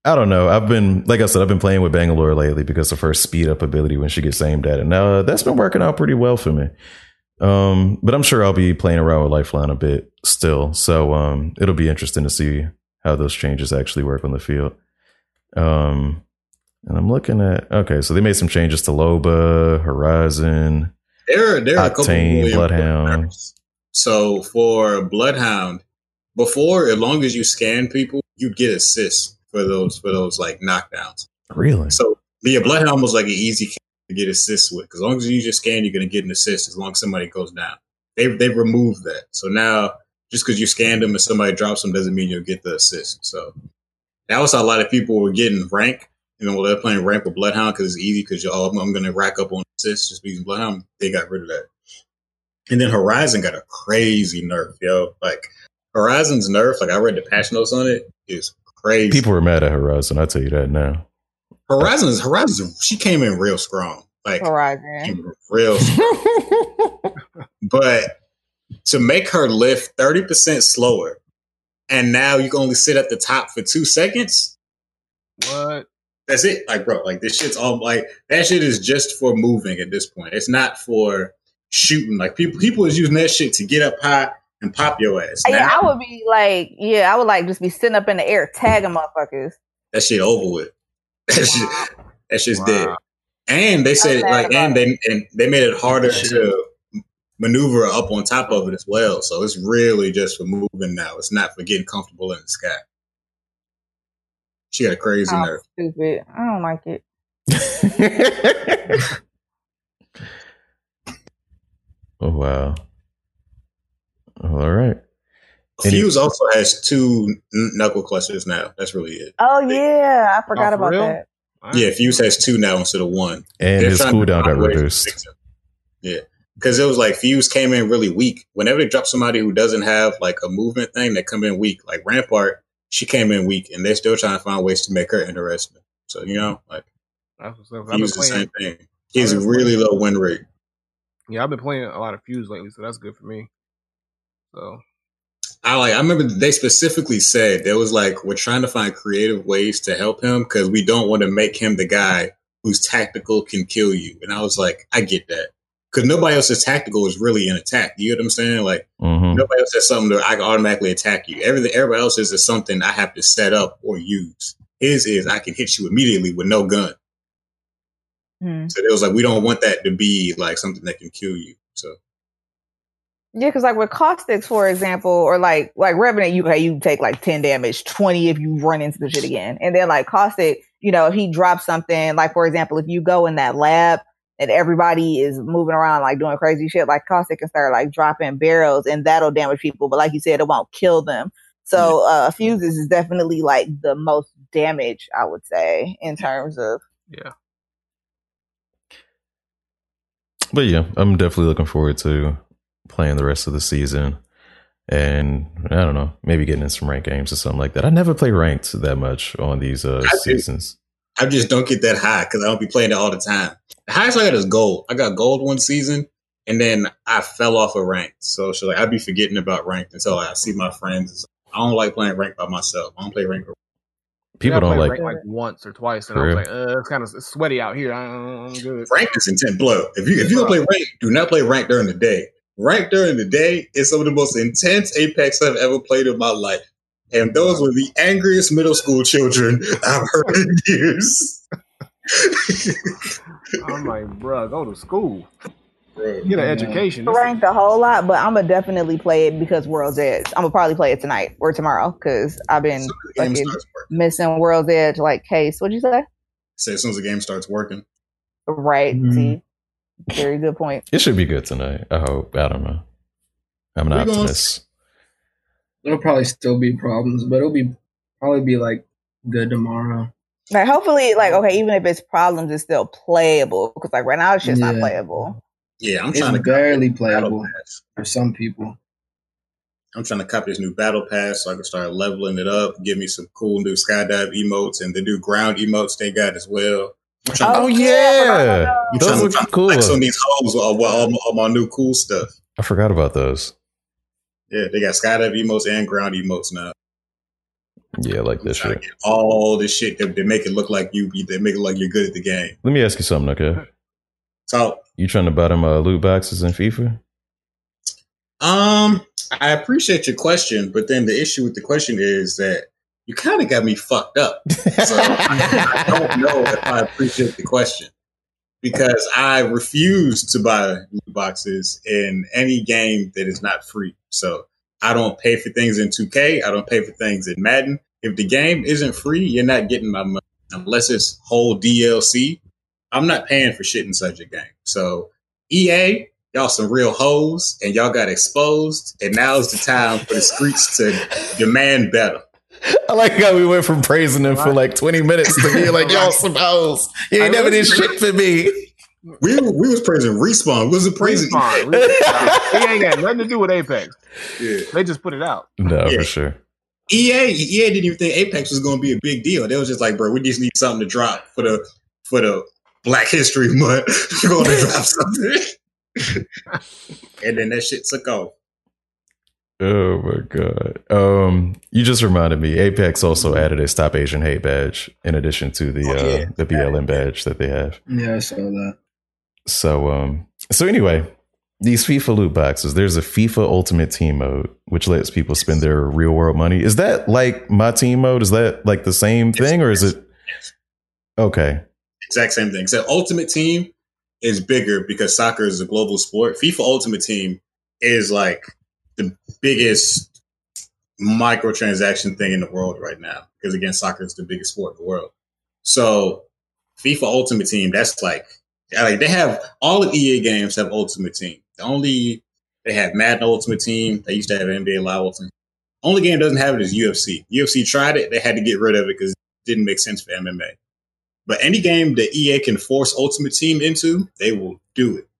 I don't know. I've been playing with Bangalore lately because of her speed up ability when she gets aimed at it. Now that's been working out pretty well for me. But I'm sure I'll be playing around with Lifeline a bit still. So it'll be interesting to see how those changes actually work on the field. And I'm looking at, okay, so they made some changes to Loba, Horizon, There are a couple Octane, really Bloodhound. important. So for Bloodhound, before, as long as you scan people, you get assists for those like knockdowns. Really? So the Bloodhound was like an easy to get assists with, because as long as you just scan, you're going to get an assist as long as somebody goes down. They've removed that. So now, just because you scanned them and somebody drops them doesn't mean you'll get the assist. So that was how a lot of people were getting rank. You know, they're playing rank with Bloodhound because it's easy because I'm going to rack up on assists just using Bloodhound. They got rid of that. And then Horizon got a crazy nerf, yo. Like, Horizon's nerf, like I read the patch notes on it, is crazy. People were mad at Horizon. I'll tell you that now. Horizon, she came in real strong. Like, Horizon. Real strong. But to make her lift 30% slower, and now you can only sit at the top for 2 seconds. What? That's it. Like, bro, like this shit's all like that shit is just for moving at this point. It's not for shooting. Like people is using that shit to get up high and pop your ass. Yeah, Now, I would be like, I would like just be sitting up in the air tagging motherfuckers. that shit over with. That shit's Wow. dead. And they said like, and they made it harder to maneuver up on top of it as well. So it's really just for moving now. It's not for getting comfortable in the sky. She got a crazy nerve. Stupid. I don't like it. Oh, wow. All right. Fuse also has 2 knuckle clusters now. That's really it. Oh yeah, I forgot for about real? that. Yeah, Fuse has 2 now instead of 1. And They're his trying to cooldown got find ways to reduced. fix it. Yeah, because it was like Fuse came in really weak. Whenever they drop somebody who doesn't have like a movement thing, they come in weak. Like Rampart, she came in weak, and they're still trying to find ways to make her interesting. So like That's what's up. I've been Fuse the playing. same thing. He has a really low win rate. Yeah, I've been playing a lot of Fuse lately, so that's good for me. So I remember they specifically said there was like, we're trying to find creative ways to help him because we don't want to make him the guy whose tactical can kill you. And I was like, I get that. Because nobody else's tactical is really an attack. You get what I'm saying? Like, nobody else has something that I can automatically attack you. Everybody else is something I have to set up or use. His is I can hit you immediately with no gun. So it was like, we don't want that to be like something that can kill you. So Yeah, because like with caustics, for example, or like Revenant, you take like 10 damage, 20 if you run into the shit again. And then like caustic, if he drops something, like for example, if you go in that lab and everybody is moving around like doing crazy shit, like caustic can start like dropping barrels and that'll damage people. But like you said, it won't kill them. So fuses is definitely like the most damage, I would say, in terms of But yeah, I'm definitely looking forward to playing the rest of the season. And I don't know, maybe getting in some ranked games or something like that. I never play ranked that much on these seasons. I just don't get that high because I don't be playing it all the time. The highest I got is gold. I got gold one season, and then I fell off of ranked. So like I'd be forgetting about ranked until I see my friends. I don't like playing ranked by myself. I don't play ranked. People don't like ranked like once or twice, and I was like, it's kind of sweaty out here. I'm good. Ranked is intense blood. If you don't play ranked, do not play ranked during the day. Ranked during the day is some of the most intense Apex I've ever played in my life. And those were the angriest middle school children I've heard in years. I'm like, bro, go to school. Bro, Get an education. ranked a whole lot, but I'm gonna definitely play it because World's Edge. I'm gonna probably play it tonight or tomorrow because I've been fucking missing World's Edge like Case. What'd you say? Say as soon as the game starts working. Right. See, very good point. It should be good tonight. I hope. I don't know. I'm an optimist. There'll probably still be problems, but it'll probably be like good tomorrow. Like hopefully, like okay, even if it's problems, it's still playable because like right now it's just not playable. Yeah, it's barely playable for some people. I'm trying to copy this new battle pass so I can start leveling it up, give me some cool new skydive emotes and the new ground emotes they got as well. Oh yeah, those look cool. Flex on these hoes all my new cool stuff. I forgot about those. Yeah, they got skydive emotes and ground emotes now. Yeah, like this Trying to shit. get all this shit that they make it look like they make it like you're good at the game. Let me ask you something, okay? So, You trying to buy them loot boxes in FIFA? I appreciate your question, but then the issue with the question is that you kind of got me fucked up. So I don't know if I appreciate the question because I refuse to buy loot boxes in any game that is not free. So I don't pay for things in 2K. I don't pay for things in Madden. If the game isn't free, you're not getting my money unless it's whole DLC. I'm not paying for shit in such a game. So EA, y'all some real hoes, and y'all got exposed, and now's the time for the streets to demand better. I like how we went from praising them for like 20 minutes to being like, y'all suppose you ain't never did shit for me. We was praising Respawn. We was praising Respawn. It ain't got nothing to do with Apex. Yeah. They just put it out. No, Yeah. for sure. EA didn't even think Apex was going to be a big deal. They was just like, bro, we just need something to drop for the Black History Month. We're going to drop something. And then that shit took off. Oh my god. You just reminded me. Apex also added a Stop Asian Hate badge in addition to the BLM badge that they have. Yeah, I saw that. So anyway, these FIFA loot boxes. There's a FIFA Ultimate Team mode, which lets people spend their real world money. Is that like my team mode? Is that like the same thing, or is it? Okay. Exact same thing. So Ultimate Team is bigger because soccer is a global sport. FIFA Ultimate Team is like the biggest microtransaction thing in the world right now because, again, soccer is the biggest sport in the world. So FIFA Ultimate Team, that's like they have all of EA games have Ultimate Team. They have Madden Ultimate Team. They used to have NBA Live Ultimate. Only game that doesn't have it is UFC. UFC tried it. They had to get rid of it because it didn't make sense for MMA. But any game that EA can force Ultimate Team into, they will do it.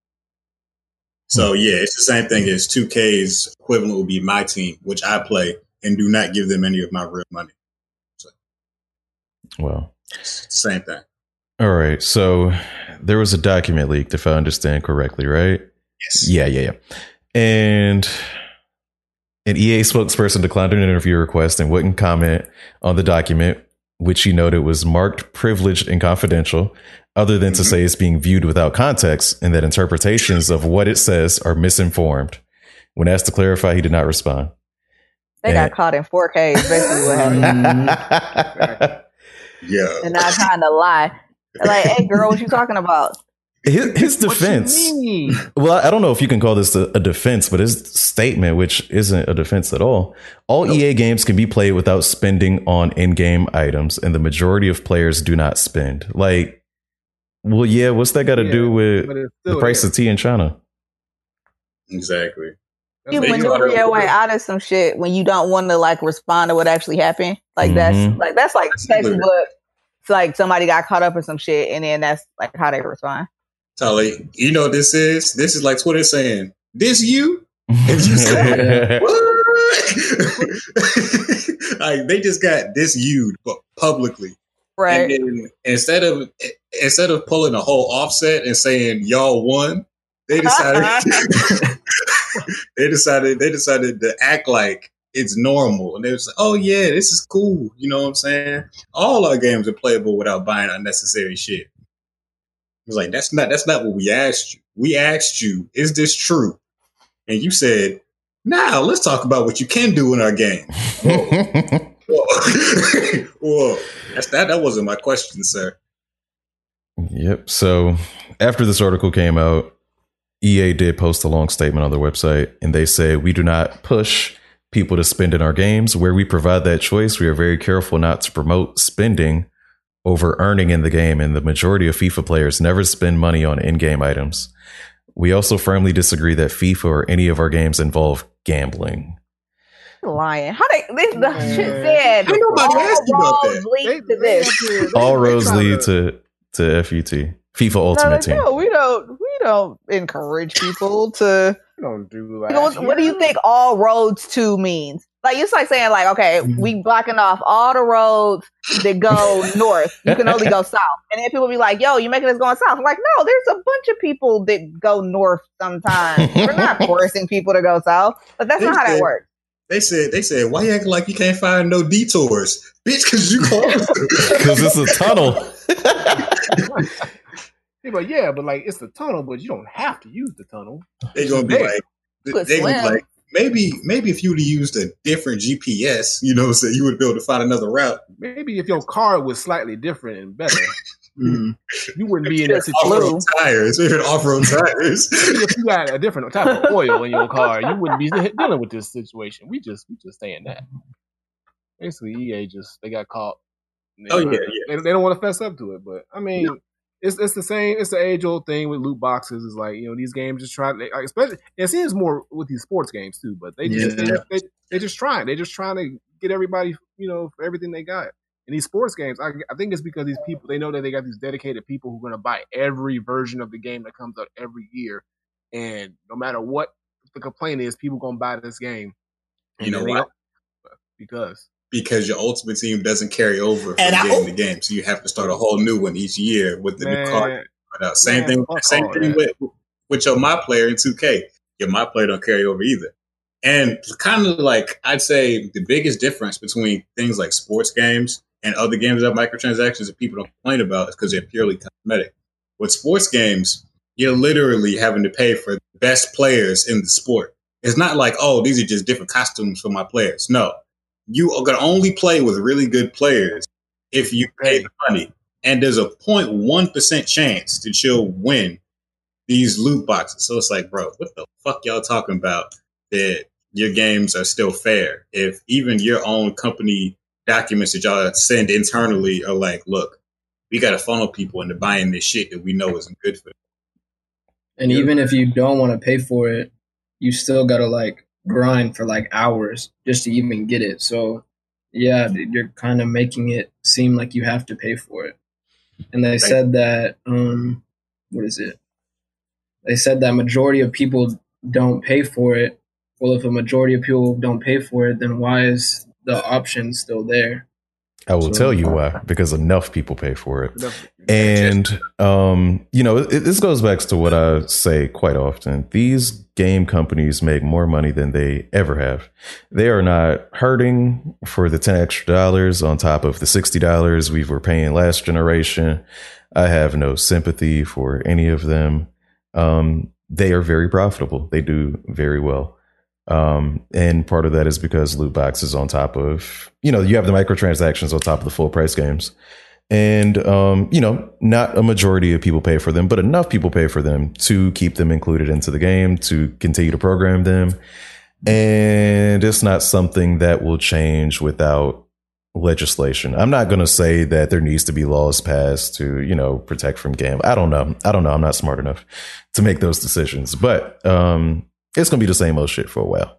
So, yeah, it's the same thing as 2K's equivalent would be my team, which I play and do not give them any of my real money. So, Well, it's the same thing. all right. So there was a document leaked, if I understand correctly, right? Yes. Yeah. And an EA spokesperson declined an interview request and wouldn't comment on the document, which he noted was marked privileged and confidential, other than to say it's being viewed without context and that interpretations of what it says are misinformed. When asked to clarify, he did not respond. They got caught in 4K, is basically what happened. Yeah. And not trying to lie. Like, hey, girl, what you talking about? His defense. Well, I don't know if you can call this a defense, but his statement, which isn't a defense at all EA games can be played without spending on in-game items, and the majority of players do not spend. Like, well, yeah, what's that got to do with the price of tea in China? Exactly. You maneuver your way out of some shit when you don't want to like respond to what actually happened. Like that's like textbook. It's like somebody got caught up in some shit, and then that's like how they respond. Tully, you know what this is? This is like Twitter saying, "This you?" And you say, "What?" Like they just got this you publicly, right? And then instead of pulling a whole offset and saying y'all won, they decided they decided to act like it's normal, and they was like, "Oh yeah, this is cool." You know what I'm saying? All our games are playable without buying unnecessary shit. It was like that's not what we asked you. We asked you, is this true? And you said, "Now let's talk about what you can do in our game." Whoa. That wasn't my question, sir. Yep. So after this article came out, EA did post a long statement on their website, and they say, "We do not push people to spend in our games. Where we provide that choice, we are very careful not to promote spending over earning in the game, and the majority of FIFA players never spend money on in-game items. We also firmly disagree that FIFA or any of our games involve gambling." Lying. How the shit said? Ain't nobody asked you about that. Lead to this. All roads lead to FUT, FIFA Ultimate Team. No, we don't encourage people to. Don't do that. What do you think all roads to means? Like, it's like saying, like, okay, we blocking off all the roads that go north. You can only go south. And then people be like, yo, you making us going south. I'm like, no, there's a bunch of people that go north sometimes. We're not forcing people to go south. But that's not how that works. They said, why you acting like you can't find no detours, bitch? Because you close. Because it's a tunnel. They're like, yeah, but like it's a tunnel, but you don't have to use the tunnel. They're gonna be like, But they gonna be swim. like, maybe if you would have used a different GPS, you know, so you would be able to find another route. Maybe if your car was slightly different and better, Mm. you wouldn't be in that situation. Off-road tires, they're off-road tires. If you got a different type of oil in your car, you wouldn't be dealing with this situation. We just saying that. Basically, EA they got caught. Oh, yeah. They don't want to fess up to it, but I mean, it's the same. It's the age old thing with loot boxes. It's like, you know, these games just try. Especially it seems more with these sports games too, but they just they just trying. They're just trying to get everybody, you know, for everything they got. In these sports games, I think it's because these people, they know that they got these dedicated people who are going to buy every version of the game that comes out every year, and no matter what the complaint is, people going to buy this game. You know why? Because your Ultimate Team doesn't carry over from game to game, so you have to start a whole new one each year with the new card. Same thing with your My Player in 2K. Your My Player don't carry over either. And kind of like, I'd say the biggest difference between things like sports games and other games that have microtransactions that people don't complain about is because they're purely cosmetic. With sports games, you're literally having to pay for the best players in the sport. It's not like, oh, these are just different costumes for my players. No, you are going to only play with really good players if you pay the money. And there's a 0.1% chance that you'll win these loot boxes. So it's like, bro, what the fuck y'all talking about that your games are still fair? If even your own company documents that y'all send internally are like, look, we got to funnel people into buying this shit that we know isn't good for them. And even if you don't want to pay for it, you still got to like grind for like hours just to even get it. So yeah, you're kind of making it seem like you have to pay for it. And they said that, what is it? They said that majority of people don't pay for it. Well, if a majority of people don't pay for it, then why is the option still there? I will tell you why, because enough people pay for it. And, you know, this goes back to what I say quite often. These game companies make more money than they ever have. They are not hurting for the $10 extra on top of the $60 we were paying last generation. I have no sympathy for any of them. They are very profitable. They do very well. And part of that is because loot boxes on top of, you know, you have the microtransactions on top of the full price games. And, you know, not a majority of people pay for them, but enough people pay for them to keep them included into the game, to continue to program them. And it's not something that will change without legislation. I'm not going to say that there needs to be laws passed to, you know, protect from gambling. I don't know. I'm not smart enough to make those decisions, but, it's going to be the same old shit for a while.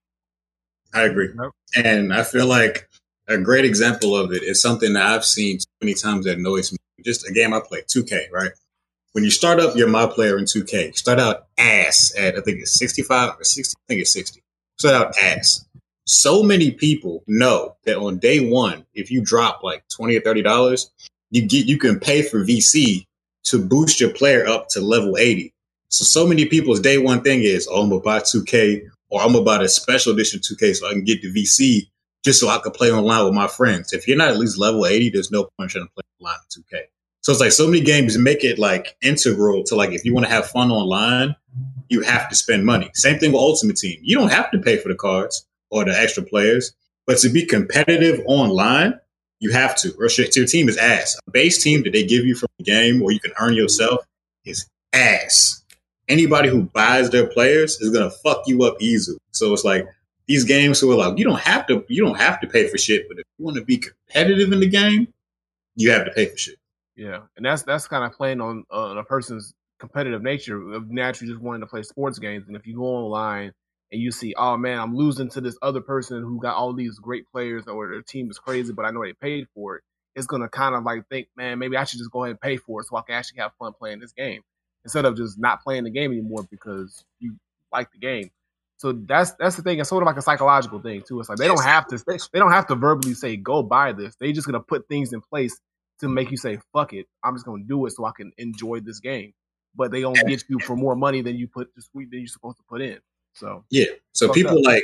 I agree. And I feel like a great example of it is something that I've seen so many times that annoys me. Just a game I play, 2K, right? When you start up your My Player in 2K, you start out ass at, I think it's 65 or 60. I think it's 60. Start out ass. So many people know that on day one, if you drop like $20 or $30, you can pay for VC to boost your player up to level 80. So many people's day one thing is, oh, I'm going to buy 2K, or I'm going to buy a special edition 2K so I can get the VC just so I can play online with my friends. If you're not at least level 80, there's no point trying to play online with 2K. So it's like so many games make it like integral to like, if you want to have fun online, you have to spend money. Same thing with Ultimate Team. You don't have to pay for the cards or the extra players, but to be competitive online, you have to, or your team is ass. A base team that they give you from the game or you can earn yourself is ass. Anybody who buys their players is gonna fuck you up easily. So it's like these games who are like, you don't have to pay for shit, but if you want to be competitive in the game, you have to pay for shit. Yeah, and that's kind of playing on a person's competitive nature of naturally just wanting to play sports games. And if you go online and you see, oh man, I'm losing to this other person who got all these great players, or their team is crazy, but I know they paid for it, it's gonna kind of like think, man, maybe I should just go ahead and pay for it so I can actually have fun playing this game, instead of just not playing the game anymore because you like the game. So that's the thing. It's sort of like a psychological thing too. It's like they don't have to verbally say go buy this. They just gonna put things in place to make you say fuck it. I'm just gonna do it so I can enjoy this game. But they gonna get you for more money than you're supposed to put in. So yeah. So people like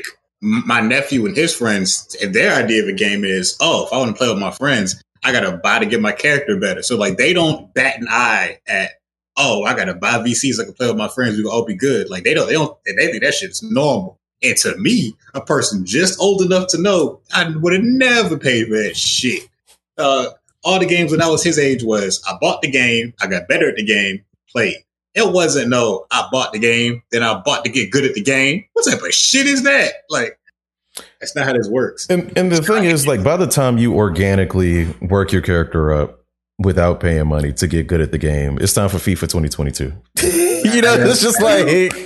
my nephew and his friends, their idea of a game is, oh, if I want to play with my friends, I gotta buy to get my character better. So like they don't bat an eye at, oh, I gotta buy VCs so I can play with my friends. We can all be good. Like they think that shit's normal. And to me, a person just old enough to know, I would have never paid for that shit. All the games when I was his age was I bought the game, I got better at the game, played. It wasn't no, I bought the game, then I bought to get good at the game. What type of shit is that? Like, that's not how this works. And the thing is, like, by the time you organically work your character up without paying money to get good at the game, it's time for FIFA 2022. You know, it's just like,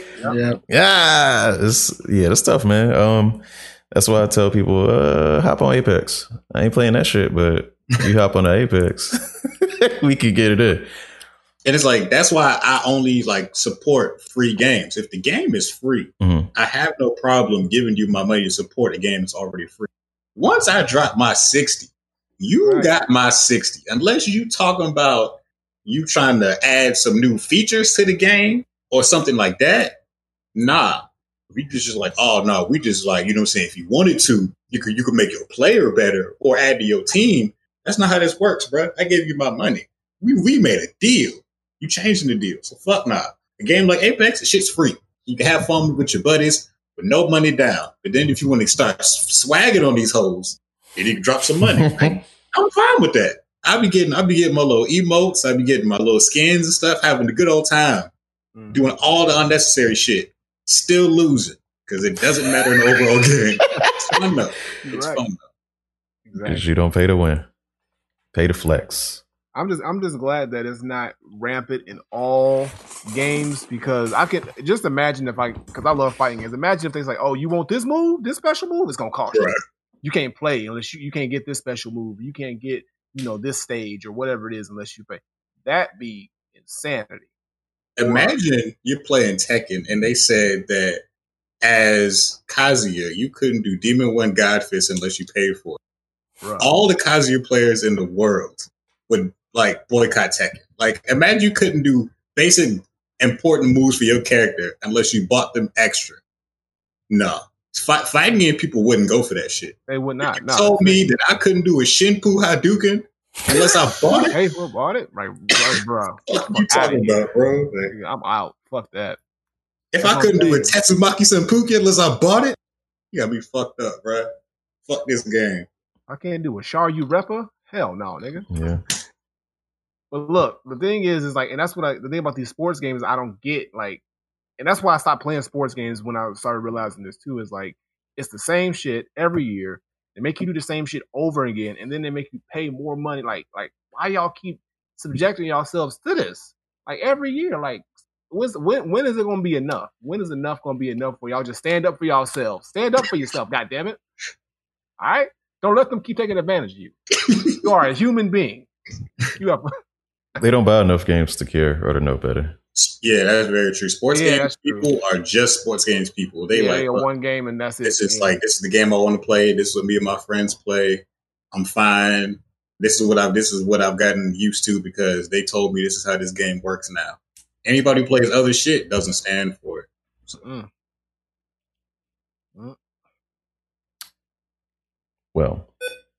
that's tough, man. That's why I tell people, hop on Apex. I ain't playing that shit, but you hop on the Apex, we can get it in. And it's like, that's why I only like support free games. If the game is free, I have no problem giving you my money to support a game that's already free. Once I drop my 60, you got my 60. Unless you talking about you trying to add some new features to the game or something like that. Nah, we just like, oh no, we just like, you know what I'm saying? If you wanted to, you could make your player better or add to your team. That's not how this works, bro. I gave you my money. We made a deal. You changing the deal. So fuck nah. A game like Apex, the shit's free. You can have fun with your buddies with no money down. But then if you want to start swagging on these hoes, then you can drop some money. I'm fine with that. I'll be getting my little emotes, I'll be getting my little skins and stuff, having a good old time. Doing all the unnecessary shit. Still losing. Because it doesn't matter in the overall game. It's fun though. It's fun though. Because you don't pay to win. Pay to flex. I'm just glad that it's not rampant in all games, because I could just imagine because I love fighting games. Imagine if they's like, oh, you want this move, this special move, it's gonna cost you. You can't play unless you can't get this special move. You can't get this stage or whatever it is unless you pay. That'd be insanity. Imagine you're playing Tekken and they said that as Kazuya, you couldn't do Demon One God Fist unless you paid for it. Right. All the Kazuya players in the world would like boycott Tekken. Like, imagine you couldn't do basic important moves for your character unless you bought them extra. No. Fighting game people wouldn't go for that shit. They would not. You told me that I couldn't do a Shinpu Hadouken unless I bought it. Hey, who bought it? Right, bro. What you talking about, bro? Like, I'm out. Fuck that. If I couldn't do a Tatsumaki Senpuku unless I bought it, you got me fucked up, bro. Fuck this game. I can't do a Sharyu Reppa? Hell no, nigga. Yeah. But look, the thing is like, and that's what the thing about these sports games I don't get, like, and that's why I stopped playing sports games when I started realizing this too, is like, it's the same shit every year. They make you do the same shit over again, and then they make you pay more money. Like why y'all keep subjecting yourselves to this? Like every year, like when is it gonna be enough? When is enough gonna be enough for y'all? Just stand up for yourselves. Stand up for yourself, goddammit. All right? Don't let them keep taking advantage of you. You are a human being. You have. They don't buy enough games to care or to know better. Yeah, that's very true. Sports games people are just sports games people. They like one game and that's it. It's just like, this is the game I want to play. This is what me and my friends play. I'm fine. This is what I've gotten used to because they told me this is how this game works now. Anybody who plays other shit doesn't stand for it. So. Well,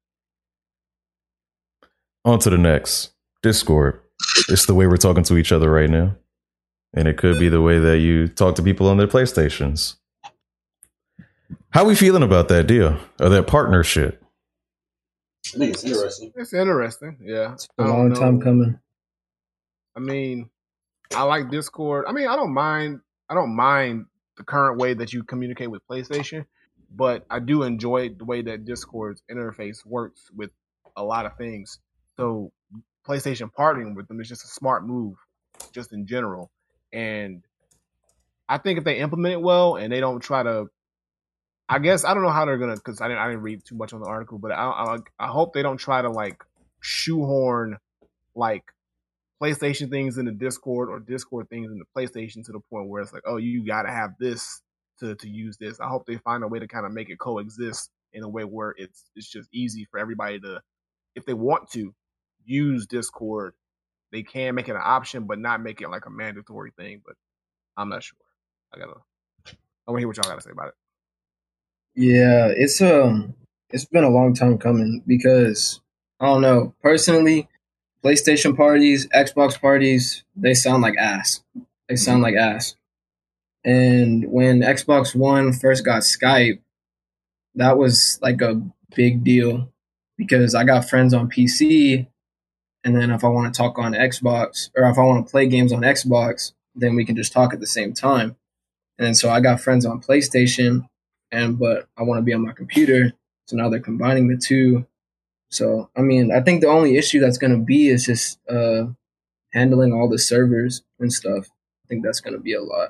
on to the next. Discord. It's the way we're talking to each other right now. And it could be the way that you talk to people on their PlayStations. How are we feeling about that deal? Or that partnership? I think it's interesting. It's interesting, yeah. It's a long time coming. I mean, I like Discord. I mean, I don't mind the current way that you communicate with PlayStation, but I do enjoy the way that Discord's interface works with a lot of things. So PlayStation partnering with them is just a smart move, just in general. And I think if they implement it well and they don't try to, I guess I don't know how they're gonna, because I didn't read too much on the article, but I hope they don't try to like shoehorn like PlayStation things into Discord or Discord things into PlayStation to the point where it's like, oh, you gotta have this to use this. I hope they find a way to kind of make it coexist in a way where it's just easy for everybody to, if they want to use Discord, they can make it an option, but not make it like a mandatory thing. But I'm not sure. I want to hear what y'all gotta say about it. Yeah, it's been a long time coming because I don't know. Personally, PlayStation parties, Xbox parties, they sound like ass. They sound like ass. And when Xbox One first got Skype, that was like a big deal because I got friends on PC, and then if I want to talk on Xbox or if I want to play games on Xbox, then we can just talk at the same time. And so I got friends on PlayStation, but I want to be on my computer. So now they're combining the two. So I mean, I think the only issue that's going to be is just handling all the servers and stuff. I think that's going to be a lot.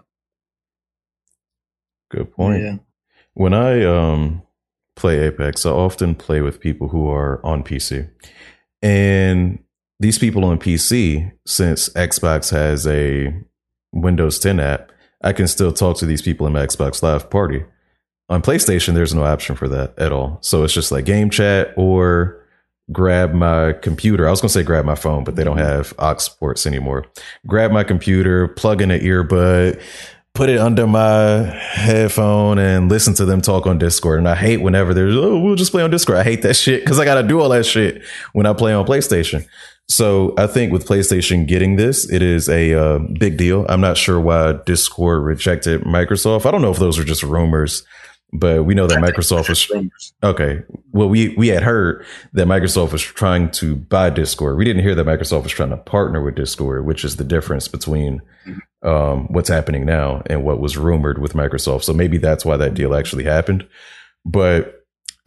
Good point. Yeah. When I play Apex, I often play with people who are on PC. And these people on PC, since Xbox has a Windows 10 app, I can still talk to these people in my Xbox Live party. On PlayStation, there's no option for that at all. So it's just like game chat or grab my computer. I was going to say grab my phone, but they don't have aux ports anymore. Grab my computer, plug in an earbud, put it under my headphone and listen to them talk on Discord. And I hate whenever there's, we'll just play on Discord. I hate that shit because I got to do all that shit when I play on PlayStation. So I think with PlayStation getting this, it is a big deal. I'm not sure why Discord rejected Microsoft. I don't know if those are just rumors, but we know that Microsoft was rumors. Okay. Well, we had heard that Microsoft was trying to buy Discord. We didn't hear that Microsoft was trying to partner with Discord, which is the difference between what's happening now and what was rumored with Microsoft. So maybe that's why that deal actually happened. But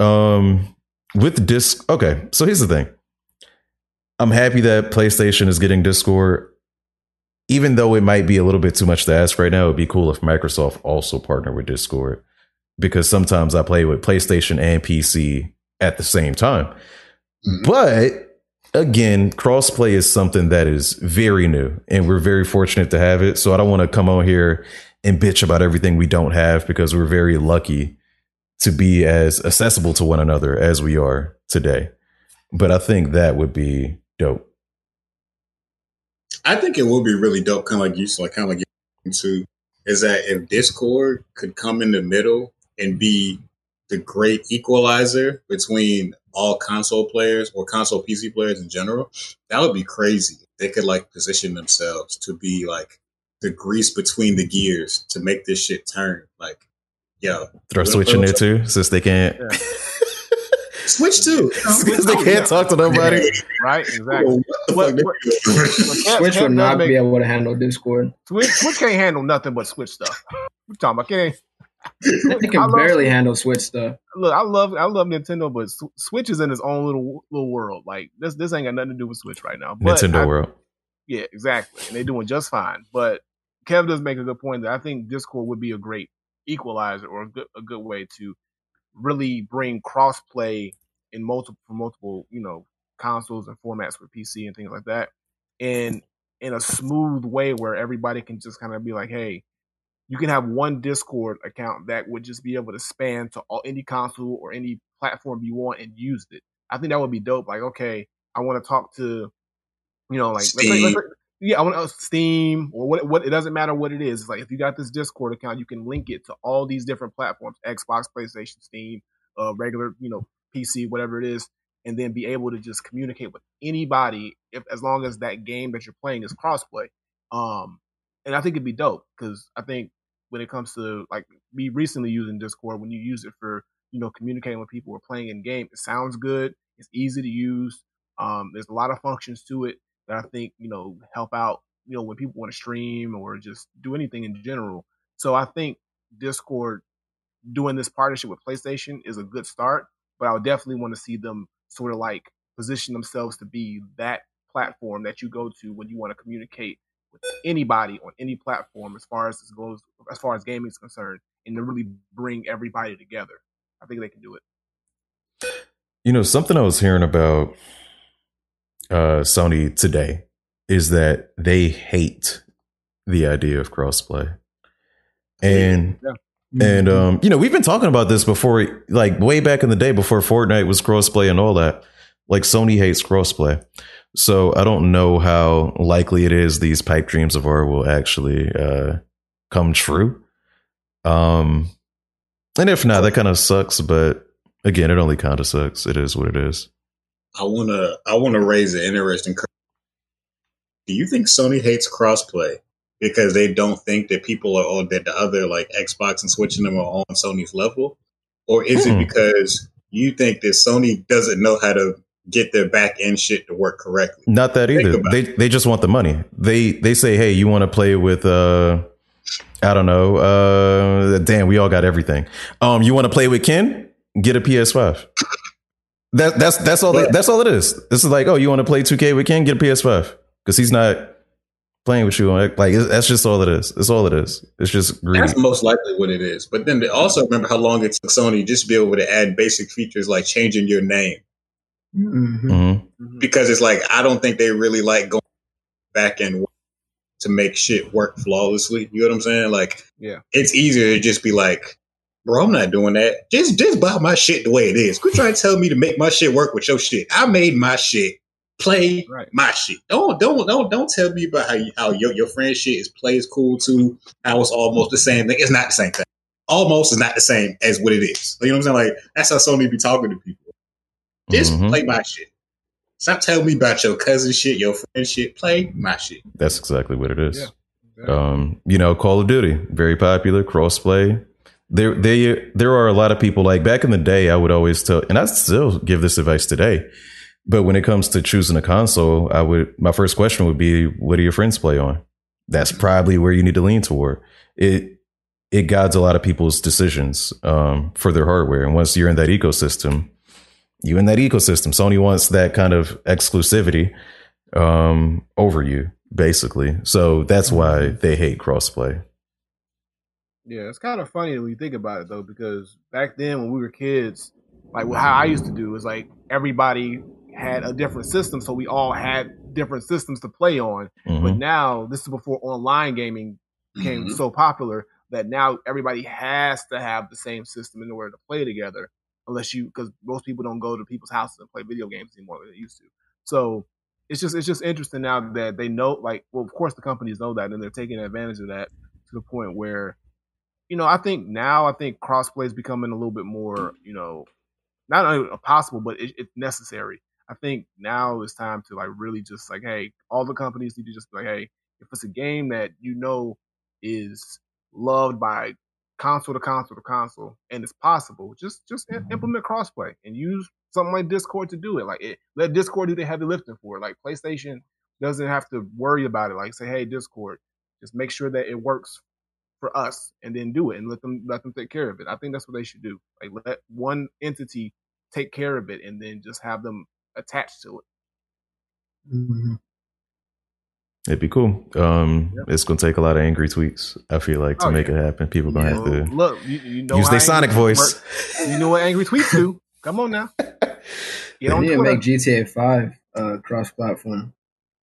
with okay. So here's the thing. I'm happy that PlayStation is getting Discord, even though it might be a little bit too much to ask right now. It'd be cool if Microsoft also partnered with Discord, because sometimes I play with PlayStation and PC at the same time. Mm-hmm. But again, crossplay is something that is very new, and we're very fortunate to have it. So I don't want to come on here and bitch about everything we don't have, because we're very lucky to be as accessible to one another as we are today. But I think that would be dope. I think it would be really dope, kind of like you into, is that if Discord could come in the middle and be the great equalizer between all console players or console PC players in general, that would be crazy. They could like position themselves to be like the grease between the gears to make this shit turn. Like, yo, throw Switch in there too, since they can't. Yeah. Switch too, because they can't talk to nobody. Right, exactly. Switch would not be able to handle Discord. Switch can't handle nothing but Switch stuff. We're talking about it can barely handle Switch stuff. Look, I love Nintendo, but Switch is in its own little world. Like this ain't got nothing to do with Switch right now. But Nintendo world. Yeah, exactly, and they're doing just fine. But Kev does make a good point that I think Discord would be a great equalizer or a good way to really bring crossplay in multiple, consoles and formats for PC and things like that, and in a smooth way where everybody can just kind of be like, hey, you can have one Discord account that would just be able to span to any console or any platform you want and use it. I think that would be dope. Like, okay, I want to talk to, Steam. I want to Steam or what. It doesn't matter what it is. It's like if you got this Discord account, you can link it to all these different platforms: Xbox, PlayStation, Steam, regular, PC, whatever it is, and then be able to just communicate with anybody as long as that game that you're playing is crossplay. And I think it'd be dope because I think when it comes to like me recently using Discord, when you use it for communicating with people or playing in game, it sounds good. It's easy to use. There's a lot of functions to it that I think, help out, when people want to stream or just do anything in general. So I think Discord doing this partnership with PlayStation is a good start, but I would definitely want to see them sort of like position themselves to be that platform that you go to when you want to communicate with anybody on any platform as far as gaming is concerned, and to really bring everybody together. I think they can do it. Something I was hearing about Sony today is that they hate the idea of crossplay. And we've been talking about this before, like way back in the day before Fortnite was crossplay and all that. Like Sony hates crossplay. So I don't know how likely it is these pipe dreams of ours will actually come true. And if not, that kind of sucks. But again, it only kind of sucks. It is what it is. I wanna raise an interesting. Do you think Sony hates crossplay because they don't think that people are on that the other like Xbox and Switch and them are on Sony's level, or is it because you think that Sony doesn't know how to get their back end shit to work correctly? Not that either. They just want the money. They say, hey, you want to play with I don't know. Damn, we all got everything. You want to play with Ken? Get a PS5. That's all. That's all it is. This is like, oh, you want to play 2K with Ken? Get a PS5 because he's not playing with you. Like that's just all it is. It's all it is. It's just greedy. That's most likely what it is. But then also remember how long it took Sony just to be able to add basic features like changing your name. Because it's like I don't think they really like going back and to make shit work flawlessly. You know what I'm saying? Like, yeah, it's easier to just be like, bro, I'm not doing that. Just buy my shit the way it is. Quit trying to tell me to make my shit work with your shit. I made my shit. Play my shit. Don't tell me about how your friend shit is play is cool too. How it's almost the same thing. It's not the same thing. Almost is not the same as what it is. You know what I'm saying? Like that's how Sony be talking to people. Just play my shit. Stop telling me about your cousin shit, your friend shit. Play my shit. That's exactly what it is. Yeah, exactly. You know, Call of Duty, very popular, crossplay. There are a lot of people like back in the day. I would always tell, and I still give this advice today. But when it comes to choosing a console, my first question would be, what do your friends play on? That's probably where you need to lean toward. It guides a lot of people's decisions for their hardware. And once you're in that ecosystem, Sony wants that kind of exclusivity over you, basically. So that's why they hate crossplay. Yeah, it's kind of funny when you think about it, though, because back then when we were kids, like how I used to do is like everybody had a different system, so we all had different systems to play on. But now, this is before online gaming became so popular that now everybody has to have the same system in order to play together. Because most people don't go to people's houses and play video games anymore like they used to. So it's just interesting now that they know, like, well, of course the companies know that, and they're taking advantage of that to the point where, I think crossplay is becoming a little bit more, not only possible, but it's necessary. I think now it's time to like really just like, hey, all the companies need to just be like, hey, if it's a game that is loved by console to console to console, and it's possible, just implement crossplay and use something like Discord to do it. Like let Discord do the heavy lifting for it. Like PlayStation doesn't have to worry about it. Like say, hey, Discord, just make sure that it works for us, and then do it, and let them take care of it. I think that's what they should do. Like let one entity take care of it, and then just have them attached to it. It'd be cool. It's gonna take a lot of angry tweets, I feel like, to make it happen. People gonna have to look. You know, use their Sonic voice. You know what angry tweets do? Come on now. Get on Twitter. Make GTA 5 cross-platform.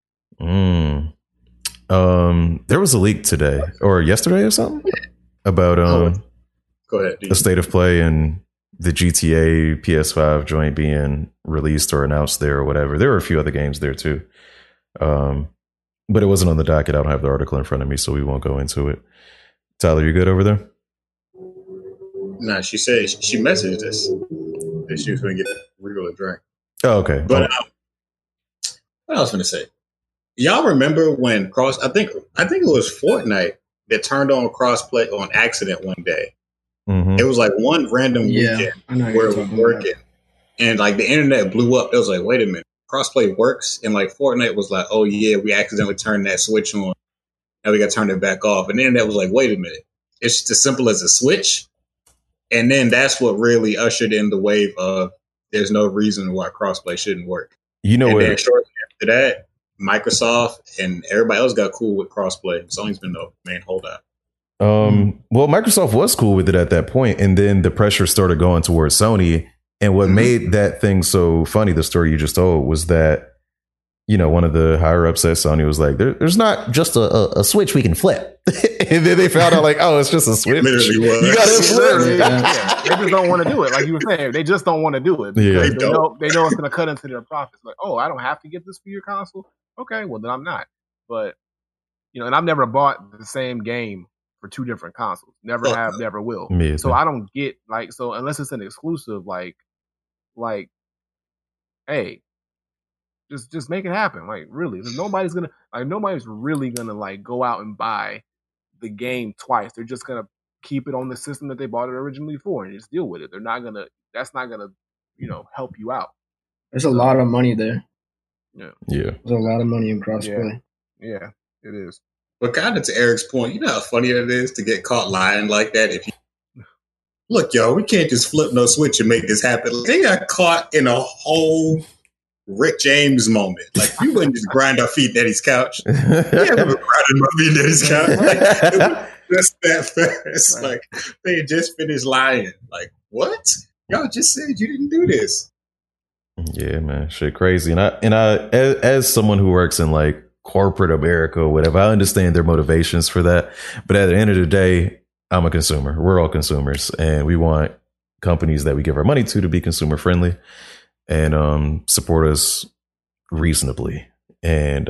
There was a leak today or yesterday or something about go ahead. The state of play and the GTA PS5 joint being released or announced there or whatever. There were a few other games there too. But it wasn't on the docket. I don't have the article in front of me, so we won't go into it. Tyler, you good over there? Nah, she said she messaged us that she was going to get a regular drink. Oh, okay. But what I was going to say, y'all remember when I think it was Fortnite that turned on crossplay on accident one day. It was like one random weekend where it was working, and like the internet blew up. It was like, wait a minute. Crossplay works, and like Fortnite was like, oh yeah, we accidentally turned that switch on, and we got to turn it back off. And then that was like, wait a minute, it's just as simple as a switch. And then that's what really ushered in the wave of there's no reason why crossplay shouldn't work. You know, and then shortly after that, Microsoft and everybody else got cool with crossplay. Sony's been the main holdout. Well, Microsoft was cool with it at that point, and then the pressure started going towards Sony. And what made that thing so funny, the story you just told, was that, one of the higher ups at Sony was like, there's not just a switch we can flip. And then they found out like, oh, it's just a switch. Literally was. You got to flip. Yeah. They just don't want to do it. Like you were saying, they just don't want to do it. Because they know it's going to cut into their profits. Like, oh, I don't have to get this for your console? Okay, well, then I'm not. But, and I've never bought the same game for two different consoles. Never have, never will. Amazing. So I don't get like, so unless it's an exclusive, like, hey, just make it happen. Like, really, nobody's really gonna like go out and buy the game twice. They're just gonna keep it on the system that they bought it originally for and just deal with it. That's not gonna, help you out. There's a lot of money there. Yeah. There's a lot of money in crossplay. Yeah, it is. But kind of to Eric's point, you know how funny it is to get caught lying like that. Look, yo, we can't just flip no switch and make this happen. They got caught in a whole Rick James moment. Like, we wouldn't just grind our feet at his couch. Yeah, we were grinding my feet at his couch. Like, just that fast. Like, they had just finished lying. Like, what? Y'all just said you didn't do this. Yeah, man, shit crazy. And I as someone who works in like corporate America or whatever, I understand their motivations for that. But at the end of the day, I'm a consumer. We're all consumers, and we want companies that we give our money to be consumer friendly and support us reasonably. And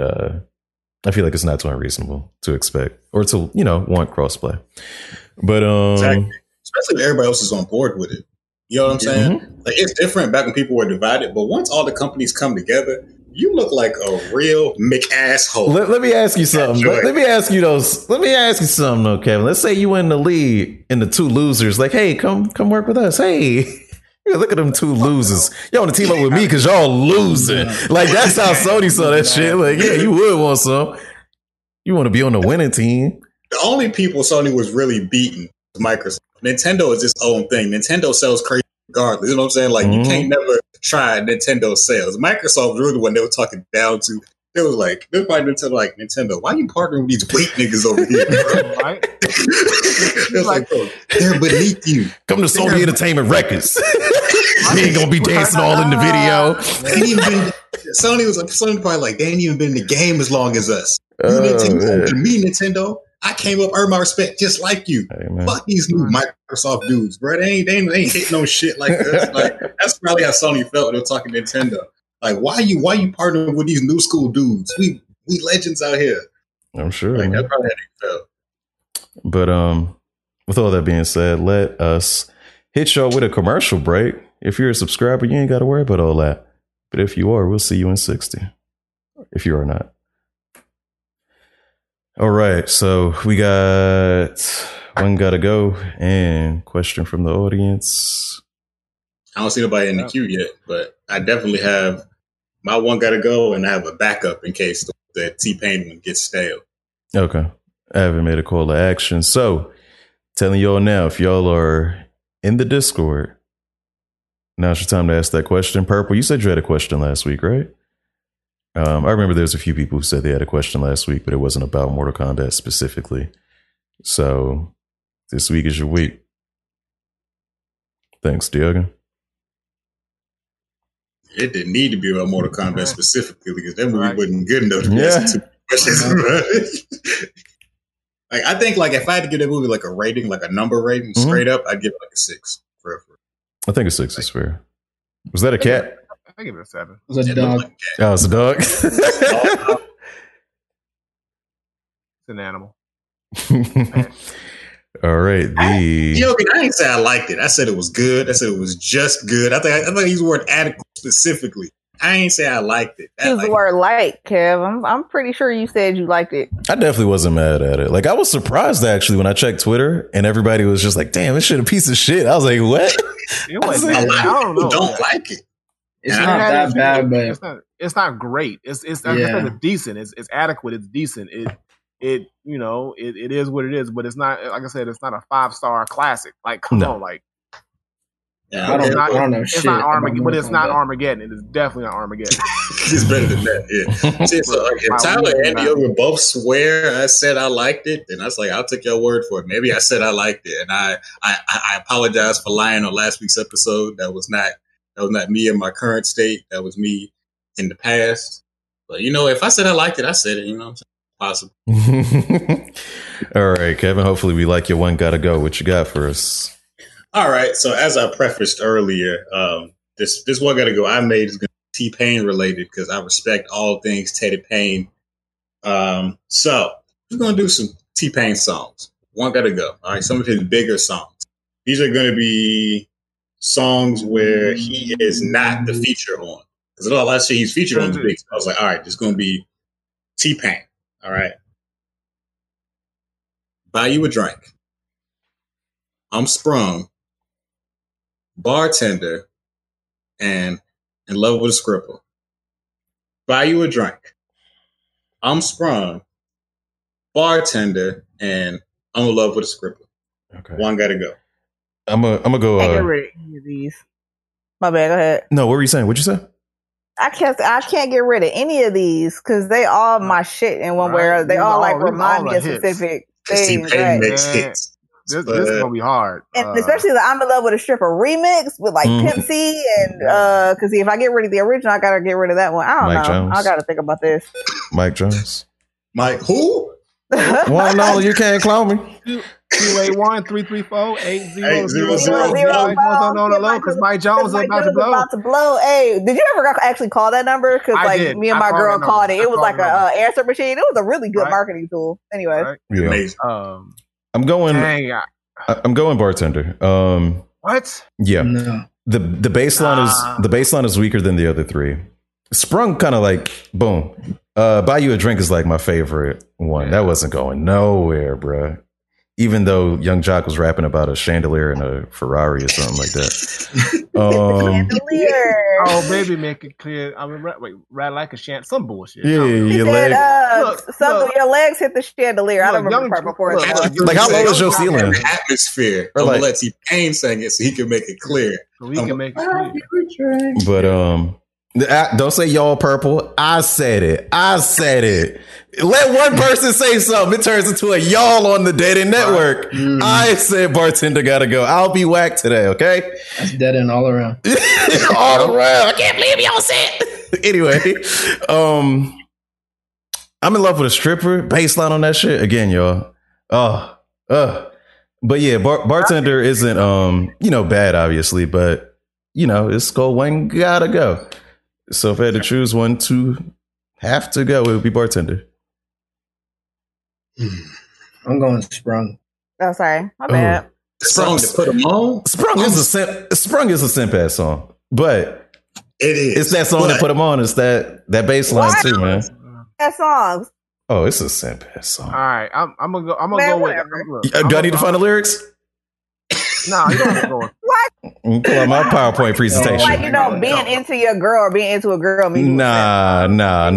I feel like it's not too unreasonable to expect or to, want crossplay. But exactly. Especially if everybody else is on board with it. You know what I'm saying? Mm-hmm. Like, it's different back when people were divided, but once all the companies come together, you look like a real McAsshole. Let me ask you something. Let me ask you something, though, Kevin. Let's say you in the lead and the two losers, like, hey, come work with us. Hey, look at them two losers. Y'all want to team up with me because y'all losing. Like, that's how Sony saw that shit. Like, yeah, you would want some. You want to be on the winning team. The only people Sony was really beating was Microsoft. Nintendo is its own thing. Nintendo sells crazy regardless. You know what I'm saying? Like, you can't never try Nintendo sales. Microsoft was really the one they were talking down to. They was like, they're probably Nintendo, why are you partnering with these weak niggas over here, bro? Right? It's like, bro, they're beneath you. Come to Sony Entertainment Records. We ain't gonna be dancing all in the video. Sony probably like, they ain't even been in the game as long as us. Nintendo. I came up, earned my respect just like you. Hey, fuck these new Microsoft dudes, bro. They ain't hitting no shit like this. Like, that's probably how Sony felt when they were talking Nintendo. Like, why you partnering with these new school dudes? We legends out here. I'm sure. Like, that's probably how they felt. But with all that being said, let us hit y'all with a commercial break. If you're a subscriber, you ain't got to worry about all that. But if you are, we'll see you in 60. If you are not. All right, so we got one gotta go and question from the audience. I don't see nobody in the queue yet, but I definitely have my one gotta go, and I have a backup in case the T-Pain one gets stale. Okay, I haven't made a call to action, so telling y'all now, if y'all are in the Discord, now's your time to ask that question. Purple, you said you had a question last week, right? I remember there was a few people who said they had a question last week, but it wasn't about Mortal Kombat specifically. So this week is your week. Thanks, Diogo. It didn't need to be about Mortal Kombat specifically because that movie wasn't good enough to answer two questions. Like, I think, like, if I had to give that movie like a rating, like a number rating, straight up, I'd give it like a 6. I think a 6 is fair. Was that a cat? I give it a 7. It was a dog. Oh, it's a dog. It's an animal. All right. I didn't say I liked it. I said it was good. I said it was just good. I think I used the word adequate specifically. I ain't say I liked it. Use the word like, Kev. I'm pretty sure you said you liked it. I definitely wasn't mad at it. Like, I was surprised actually when I checked Twitter and everybody was just like, "Damn, this shit a piece of shit." I was like, "What?" I don't know. Don't like it. It's not that bad, but it's not great. It's decent. It's adequate. It's decent. It is what it is. But it's not, like I said, it's not a 5-star classic. Like, come on, like. Yeah, I don't know. It's not Armageddon, but it's not Armageddon. It is definitely not Armageddon. It's better than that. Yeah. See, so if Tyler and Diogo both swear I said I liked it, then I was like, I'll take your word for it. Maybe I said I liked it, and I apologize for lying on last week's episode. That was not me in my current state. That was me in the past. But if I said I liked it, I said it. It's possible. All right, Kevin. Hopefully, we like your one. Gotta go. What you got for us? All right. So as I prefaced earlier, this one gotta go. I made is going to be T-Pain related because I respect all things Teddy Payne. So we're gonna do some T-Pain songs. One Gotta Go. All right, some of his bigger songs. These are going to be songs where he is not the feature on. Because all that shit he's featured on is big. So I was like, all right, this is going to be T-Pain. All right. Buy You a Drink. I'm Sprung. Bartender. And In Love with a Scribble. Buy You a Drink. I'm Sprung. Bartender. And I'm in Love with a Scribble. Okay. One Gotta Go. I'm gonna go. I can't get rid of any of these. My bad. Go ahead. No, what were you saying? What'd you say? I can't get rid of any of these because they all my shit in one way. Or they all like remind me of specific things. T-Pain makes hits. This is gonna be hard, and especially the "I'm in Love with a Stripper" remix with like Pimp C and because if I get rid of the original, I gotta get rid of that one. I don't Mike know. Jones. I gotta think about this. Mike Jones. Mike who? Well, no, you can't clone me. 281-334-8000 because Mike Jones is about to blow. Hey, did you ever actually call that number? Because like me and my girl called it. It was like a answer machine. It was a really good marketing tool. Anyway, Yeah. I'm going bartender. What? Yeah. No. The baseline is weaker than the other three. Sprung kind of like boom. Buy You a Drink is like my favorite one. That wasn't going nowhere, bruh. Even though Young Jock was rapping about a chandelier and a Ferrari or something like that. chandelier. Oh, baby, make it clear. I mean, ride like a chant. Some bullshit. Yeah, your said, leg. Your legs hit the chandelier. I don't remember the part before. Like how low is your ceiling? Atmosphere. Or I'm like, gonna let T-Pain sing it so he can make it clear. So we can make it clear. But don't say y'all purple. I said it. Let one person say something. It turns into a y'all on the Dead End Network. I said bartender gotta go. I'll be whacked today, okay? That's dead end all around. All around. I can't believe y'all said. Anyway, I'm in love with a stripper. Baseline on that shit again, y'all. But yeah, bartender isn't bad, obviously, but it's go one gotta go. So if I had to choose one to have to go, it would be bartender. I'm going Sprung. Oh, sorry, my bad. Sprung to put them on. Sprung is a simp ass song, but it is. It's that song that put them on. It's that bass line too, man. That song. Oh, it's a simp ass song. All right, I'm gonna go with. Do I need to find the lyrics? No, you don't have to go with. What? Pull out my PowerPoint presentation. Like being into your girl or being into a girl. Nah.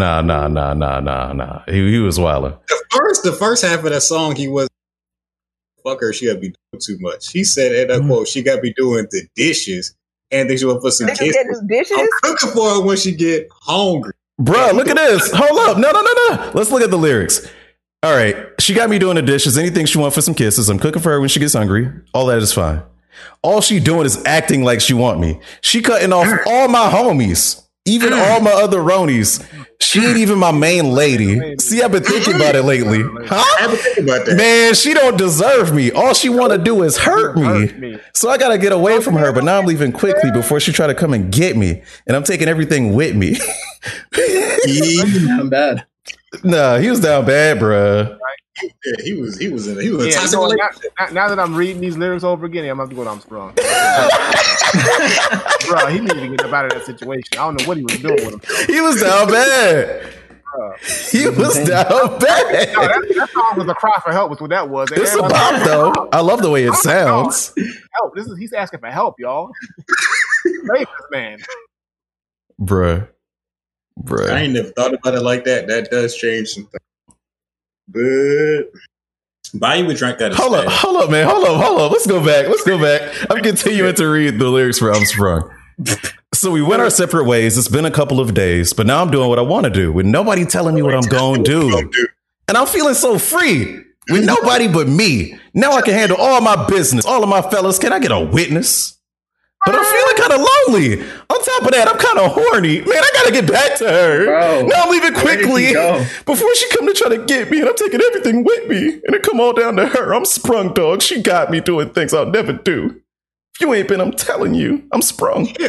He was wilding. The first half of that song, he was fuck her. She gotta be doing too much. He said in that quote, she gotta be doing the dishes, and then she will put some kisses. I'm cooking for her when she get hungry. Bruh, look at this. Hold up. No. Let's look at the lyrics. All right. She got me doing the dishes. Anything she wants for some kisses. I'm cooking for her when she gets hungry. All that is fine. All she doing is acting like she want me. She cutting off all my homies. Even all my other Ronies. She ain't even my main lady. See, I've been thinking about it lately. Huh? I've been thinking about that. Man, she don't deserve me. All she want to do is hurt me. So I got to get away from her. But now I'm leaving quickly before she try to come and get me. And I'm taking everything with me. I'm bad. Nah, he was down bad, bruh. Yeah, he was in a toxic relationship. Now that I'm reading these lyrics over again, I'm going to have to go to I'm Sprung. Bro, he needed to get up out of that situation. I don't know what he was doing with him. He was down bad. He was down bad. No, that song was a cry for help. Was what that was. It's a pop though. I love the way it sounds. Help! He's asking for help, y'all. Save this man, bruh. I ain't never thought about it like that. That does change some things. But Buy You a Drink that is Hold up, man. Hold up. Let's go back. I'm continuing to read the lyrics for I'm Sprung. So we went our separate ways. It's been a couple of days, but now I'm doing what I want to do with nobody telling me what I'm going to do. And I'm feeling so free with nobody but me. Now I can handle all my business. All of my fellas, can I get a witness? But I'm feeling kind of lonely. On top of that, I'm kind of horny. Man, I got to get back to her. Bro, now I'm leaving quickly before she come to try to get me. And I'm taking everything with me. And it come all down to her. I'm sprung, dog. She got me doing things I'll never do. If you ain't been, I'm telling you, I'm sprung. Yeah.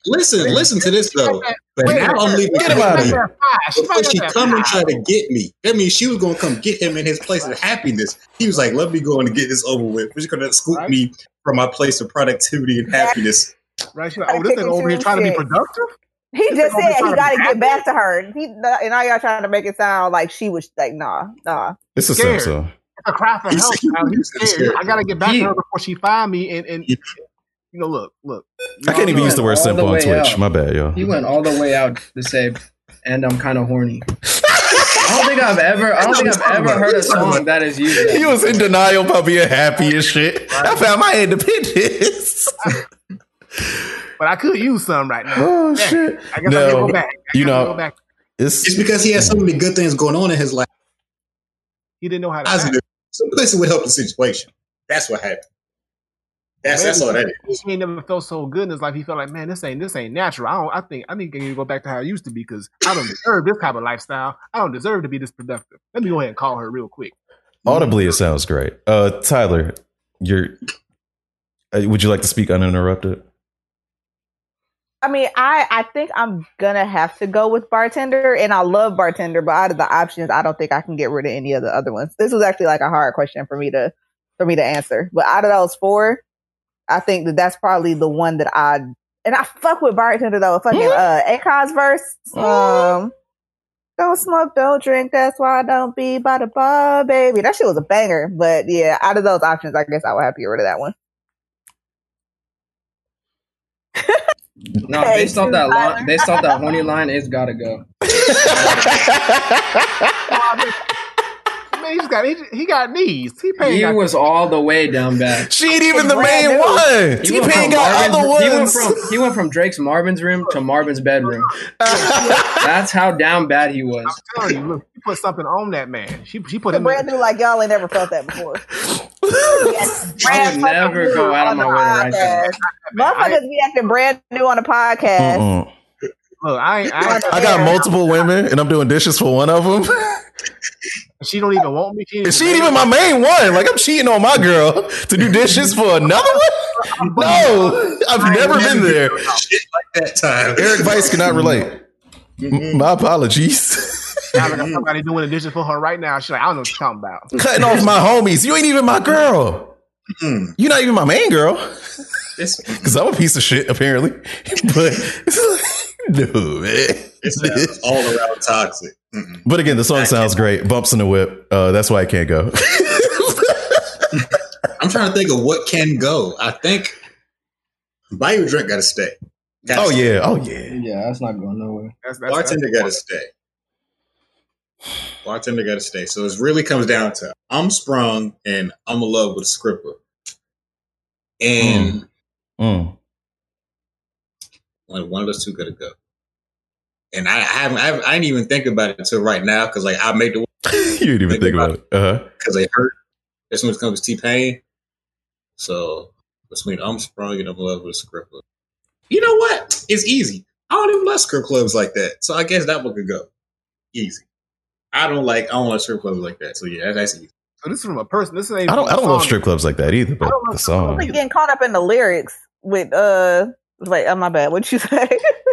Listen to this though. But now I'm leaving. Get him out of here. Before she come and try to get me, that means she was gonna come get him in his place of happiness. He was like, "Let me go and get this over with." She's gonna scoop me from my place of productivity and happiness. Right? She's like, "Oh, this nigga over here trying to be productive." He just said he got to get back to her, and now y'all trying to make it sound like she was like, nah. It's a Scared. Simpson. A cry for help. Now. He's scared. I gotta get back to her before she find me. And you know, look. I can't even use the word simp on Twitch. Out. My bad, y'all. He went all the way out to say, "And I'm kind of horny." I don't think I've ever heard a song that is used. That. He was in denial about being happy and shit. I found my independence. But I could use some right now. Oh shit! I guess I can go back. Go back. It's because he has so many good things going on in his life. He didn't know how to act. Some person would help the situation. That's what happened. That's all that is. He never felt so good in his life. He felt like, man, this ain't natural. I think I need to go back to how I used to be because I don't deserve this type of lifestyle. I don't deserve to be this productive. Let me go ahead and call her real quick. Audibly, it sounds great. Tyler, would you like to speak uninterrupted? I mean, I think I'm gonna have to go with Bartender, and I love Bartender, but out of the options, I don't think I can get rid of any of the other ones. This was actually like a hard question for me to answer. But out of those four, I think that's probably the one that I fuck with Bartender though. Fucking Akon's verse. Don't smoke, don't drink, that's why I don't be by the bar, baby. That shit was a banger. But yeah, out of those options, I guess I would have to get rid of that one. No, based off that horny line, it's gotta go. Man, he got knees. He was all the way down bad. She ain't even the main one. T-Pain got other ones. He went from Drake's Marvin's room to Marvin's bedroom. That's how down bad he was. I'm telling you, look, she put something on that man. She put him brand new like y'all ain't never felt that before. I would never go out of my way to write that. Motherfuckers be acting brand new on the podcast. Look, I got multiple women, and I'm doing dishes for one of them. She don't even want me. She ain't even my main one. Like, I'm cheating on my girl to do dishes for another one? No, I've never been there. Shit like that time. Eric Vice cannot relate. My apologies. I got somebody doing the dishes for her right now. She's like, I don't know what you're talking about. Cutting off my homies. You ain't even my girl. You're not even my main girl. Because I'm a piece of shit, apparently. But no, man. It's all around toxic. But again, the song sounds great. Bumps in the whip. That's why I can't go. I'm trying to think of what can go. I think Buy You a Drink got to stay. Oh yeah. Yeah, that's not going nowhere. Bartender got to stay. Bartender got to stay. So it really comes down to I'm Sprung and I'm in love with Scripper. And one of those two got to go. And I didn't even think about it until right now because like I made the you didn't even think about it because they hurt. As soon as it comes to T-Pain, so between I'm Sprung and I'm in love with Scripper. You know what? It's easy. I don't even like strip clubs like that, so I guess that one could go easy. I don't like strip clubs like that, so yeah, that's easy. So this is from a person. This is I don't love strip clubs like that either. But the song, I'm getting caught up in the lyrics with Wait, my bad. What'd you say?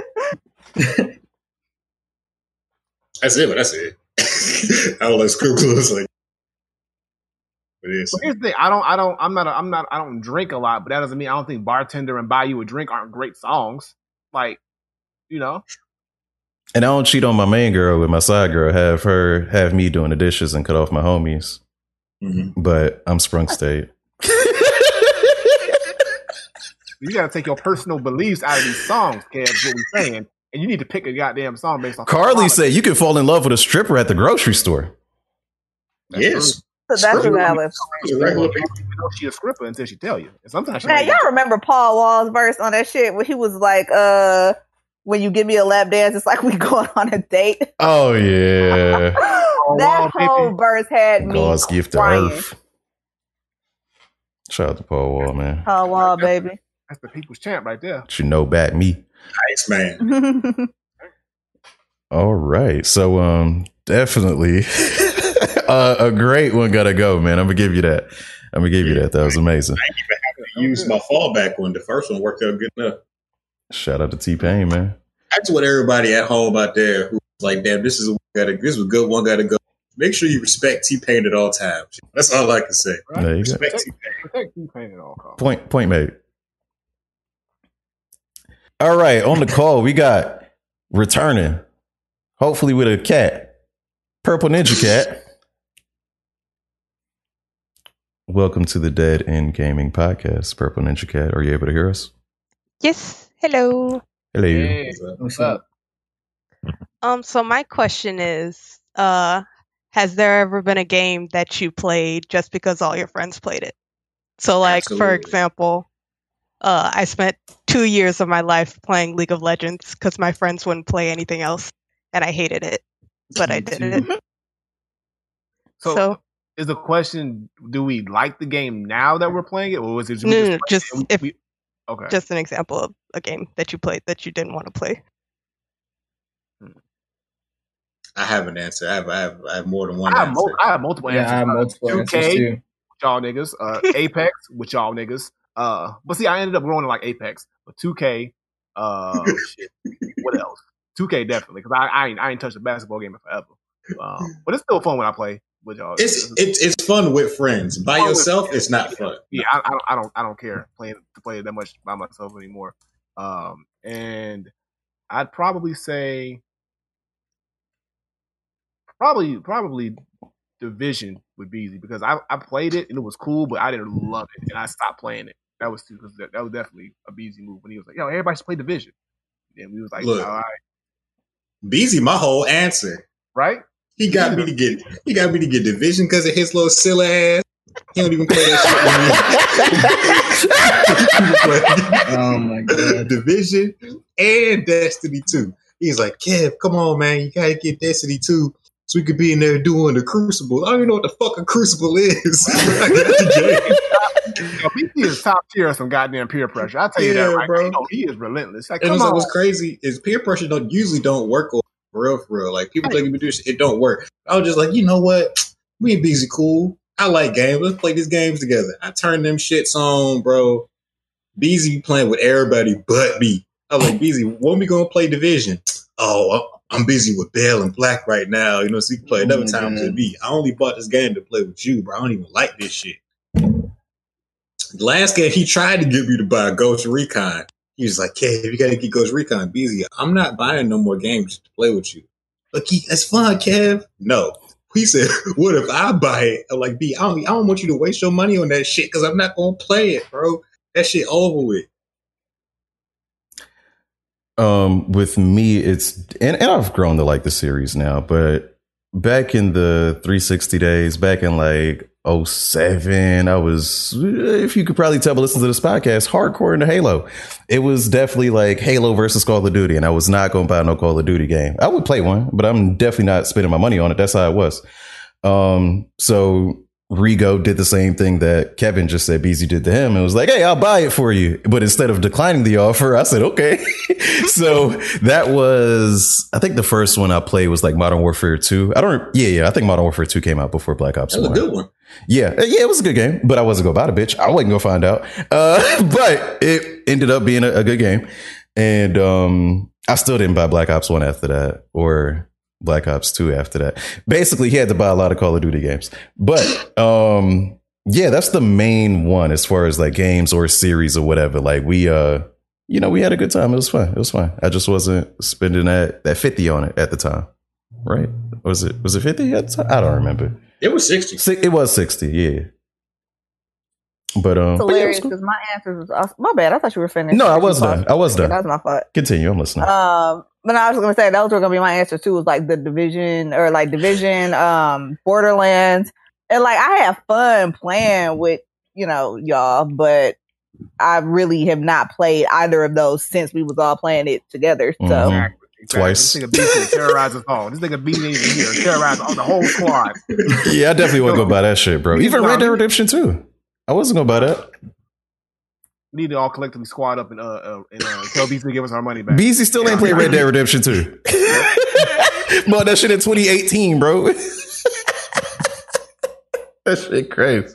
That's it. I don't like strip clubs like. But here's the thing. I don't drink a lot, but that doesn't mean I don't think Bartender and Buy You a Drink aren't great songs. Like, you know. And I don't cheat on my main girl with my side girl. Have me doing the dishes and cut off my homies. But I'm Sprung State. You got to take your personal beliefs out of these songs, Kev. What we're saying, and you need to pick a goddamn song based on. Carly said you can fall in love with a stripper at the grocery store. Yes. So that's valid. She's a stripper until she tell you. And sometimes y'all remember Paul Wall's verse on that shit where he was like, when you give me a lap dance, it's like we going on a date. Oh yeah. That whole verse had me God's gift to crying. earth. Shout out to Paul Wall, man. Paul Wall, baby. That's the people's champ right there. You know back me. Nice man. All right. So definitely a great one gotta go, man. I'm gonna give you that. That was amazing. I didn't even have to use my fallback one. The first one worked out good enough. Shout out to T-Pain, man. I just want everybody at home out there who's like, damn, this is a good one gotta go. Make sure you respect T-Pain at all times. That's all I can say. Right? There you Respect go. T-Pain. Protect T-Pain at all costs. Point made. All right, on the call, we got returning, hopefully with a cat, Purple Ninja Cat. Welcome to the Dead End Gaming Podcast, Purple Ninja Cat. Are you able to hear us? Yes. Hello. Hello. Hey, What's up? So my question is, has there ever been a game that you played just because all your friends played it? So like, for Absolutely. example, I spent 2 years of my life playing League of Legends because my friends wouldn't play anything else, and I hated it, but I did it. So is the question, do we like the game now that we're playing it, or was it just, No, just if okay? just an example of a game that you played that you didn't want to play. I have an answer. I have more than one I have, answer. I have multiple Yeah, answers. I have multiple 2K answers too. with y'all niggas, Apex with y'all niggas. But see, I ended up growing to like Apex, but 2K. Shit. What else? 2K definitely, because I ain't touched a basketball game in forever. But it's still fun when I play with y'all. It's fun with friends. By yourself, it's not fun. Yeah, I don't care to play it that much by myself anymore. And I'd probably say probably Division would be easy because I played it and it was cool, but I didn't love it and I stopped playing it. That was definitely a Beezy move when he was like, "Yo, everybody should play Division," and we was like, Look. "All right, Beezy, my whole answer. right." He got me to get Division because of his little silly ass. He don't even play that shit. Oh my god. Division and Destiny 2. He's like, Kev, come on, man, you gotta get Destiny 2 so we could be in there doing the Crucible. I don't even know what the fuck a Crucible is. I got the game. Yo, BT is top tier of some goddamn peer pressure. I'll tell you that, right? bro. You know, he is relentless. Like, And come it's like, on. what's crazy is peer pressure usually don't work for real. Like people think we do shit, it don't work. I was just like, you know what? We and Beezy cool. I like games. Let's play these games together. I turned them shits on, bro. Beezy playing with everybody but me. I was like, Beezy, when we gonna play Division? Oh, I'm busy with Bell and Black right now. You know, so you can play another time with me. I only bought this game to play with you, bro. I don't even like this shit. The last game he tried to get me to buy Ghost Recon. He was like, Kev, you gotta get Ghost Recon. Beezy, I'm not buying no more games to play with you. Look, that's fun, Kev. No. He said, what if I buy it? I'm like, B, I don't want you to waste your money on that shit because I'm not gonna play it, bro. That shit over with. With me, it's and I've grown to like the series now, but back in the 360 days, back in like 07, I was, if you could probably tell by listening to this podcast, hardcore into Halo. It was definitely like Halo versus Call of Duty, and I was not going to buy no Call of Duty game. I would play one, but I'm definitely not spending my money on it. That's how it was. So Rigo did the same thing that Kevin just said Beezy did to him and was like, hey, I'll buy it for you. But instead of declining the offer, I said, okay. So that was, I think the first one I played was like Modern Warfare 2. I think Modern Warfare 2 came out before Black Ops 1. That was a good one. Yeah, it was a good game, but I wasn't going to buy the bitch. I wasn't going to find out. But it ended up being a good game. And I still didn't buy Black Ops 1 after that, or Black Ops 2 after that. Basically, he had to buy a lot of Call of Duty games. But yeah, that's the main one as far as like games or series or whatever. Like we had a good time. It was fun. I just wasn't spending that 50 on it at the time. Right? Was it 50 at the time? I don't remember. It was 60. It was 60, yeah. But It's hilarious because my answer was my bad. I thought you were finished. No, I was done. That was my fault. Continue. I'm listening. But I was going to say those were going to be my answers too. Was like the Division, Borderlands, and like I have fun playing with y'all, but I really have not played either of those since we was all playing it together. So. Exactly. Twice. This nigga beat terrorize us all. This nigga beat me here, terrorize all the whole squad. Yeah, I definitely wouldn't go buy that shit, bro. Even Red Dead Redemption 2. I wasn't gonna buy that. We need to all collectively squad up and tell Beezy to give us our money back. Beezy still ain't played Red Dead Redemption 2. Bought that shit in 2018, bro. That shit crazy.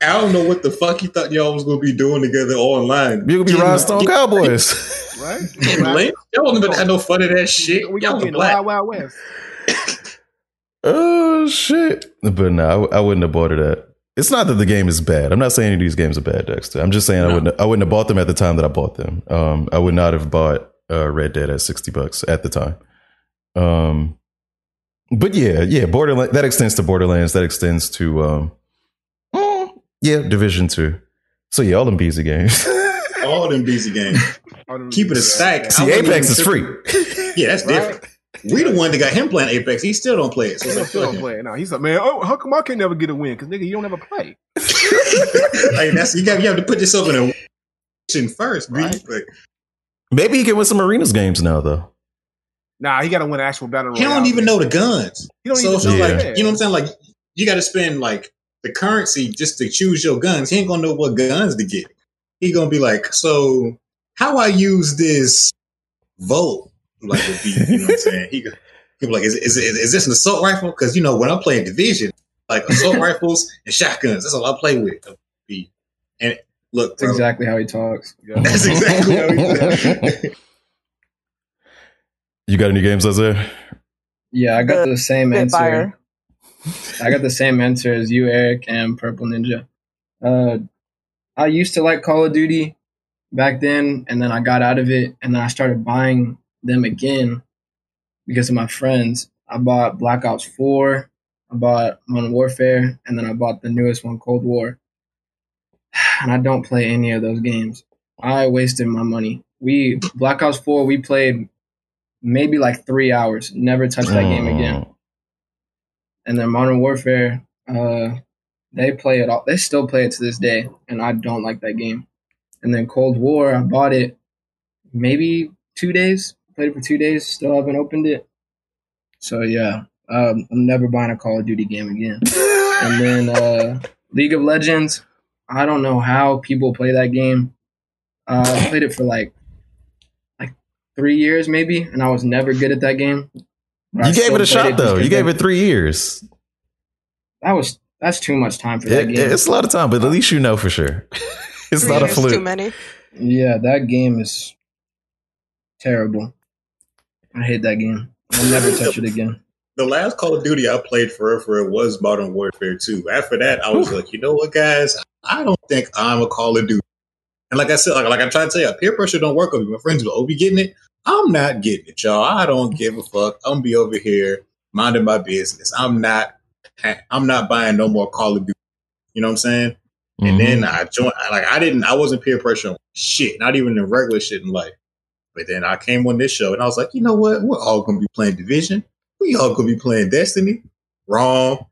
I don't know what the fuck you thought y'all was gonna be doing together online. You could be Rhinestone Cowboys. Right? Y'all wasn't gonna have no fun of that shit. We Y'all gonna was be in the black. Wild Wild West. Oh shit! But no, I wouldn't have bought it at. It's not that the game is bad. I'm not saying any of these games are bad, Dexter. I'm just saying I wouldn't have bought them at the time that I bought them. I would not have bought Red Dead at $60 at the time. But yeah, Borderlands, that extends to Borderlands. That extends to Division 2. So yeah, all them BZ games. All them busy games. Keep it a stack. See, Apex is free. Yeah, that's different. We the one that got him playing Apex. He still don't play it. So He still don't play it now. He's like, man, how come I can never get a win? Because nigga, you don't ever play. Like, you have to put yourself in a position first, right? Like, Maybe he can win some Arenas games now, though. Nah, he got to win an actual battle royale. he don't even know the guns. He don't So even it's know like, that. you know what I'm saying? Like, you got to spend like the currency just to choose your guns. He ain't gonna know what guns to get. He gonna be like, so how I use this Volt? Like, would be, you know what I'm saying? He be like, is this an assault rifle? Because, you know, when I'm playing Division, like assault rifles and shotguns, that's all I play with. And look, That's exactly how he talks. that's exactly how he does. You got any games, Isaiah? Yeah, I got the same answer. Spitfire. I got the same answer as you, Eric, and Purple Ninja. I used to like Call of Duty back then, and then I got out of it, and then I started buying them again because of my friends. I bought Black Ops 4, I bought Modern Warfare, and then I bought the newest one, Cold War. And I don't play any of those games. I wasted my money. Black Ops 4, we played maybe like 3 hours. Never touched that game again. And then Modern Warfare, they play it all. They still play it to this day, and I don't like that game. And then Cold War, I bought it maybe 2 days. Played it for 2 days. Still haven't opened it. So yeah, I'm never buying a Call of Duty game again. And then League of Legends, I don't know how people play that game. I played it for like 3 years maybe, and I was never good at that game. But You gave it a shot, though. You gave it 3 years. That's too much time for that game. It's a lot of time, but at least you know for sure. It's not a Too fluke. many. Yeah, that game is terrible. I hate that game. I'll never touch it again. The last Call of Duty I played for real was Modern Warfare 2. After that, I was like, you know what, guys? I don't think I'm a Call of Duty. And like I said, like I try to tell you, peer pressure don't work on me. My friends will be getting it. I'm not getting it, y'all. I don't give a fuck. I'm gonna be over here minding my business. I'm not buying no more Call of Duty. You know what I'm saying? And then I joined. I wasn't peer pressure on shit, not even the regular shit in life. But then I came on this show and I was like, you know what? We're all gonna be playing Division. We all gonna be playing Destiny. Wrong.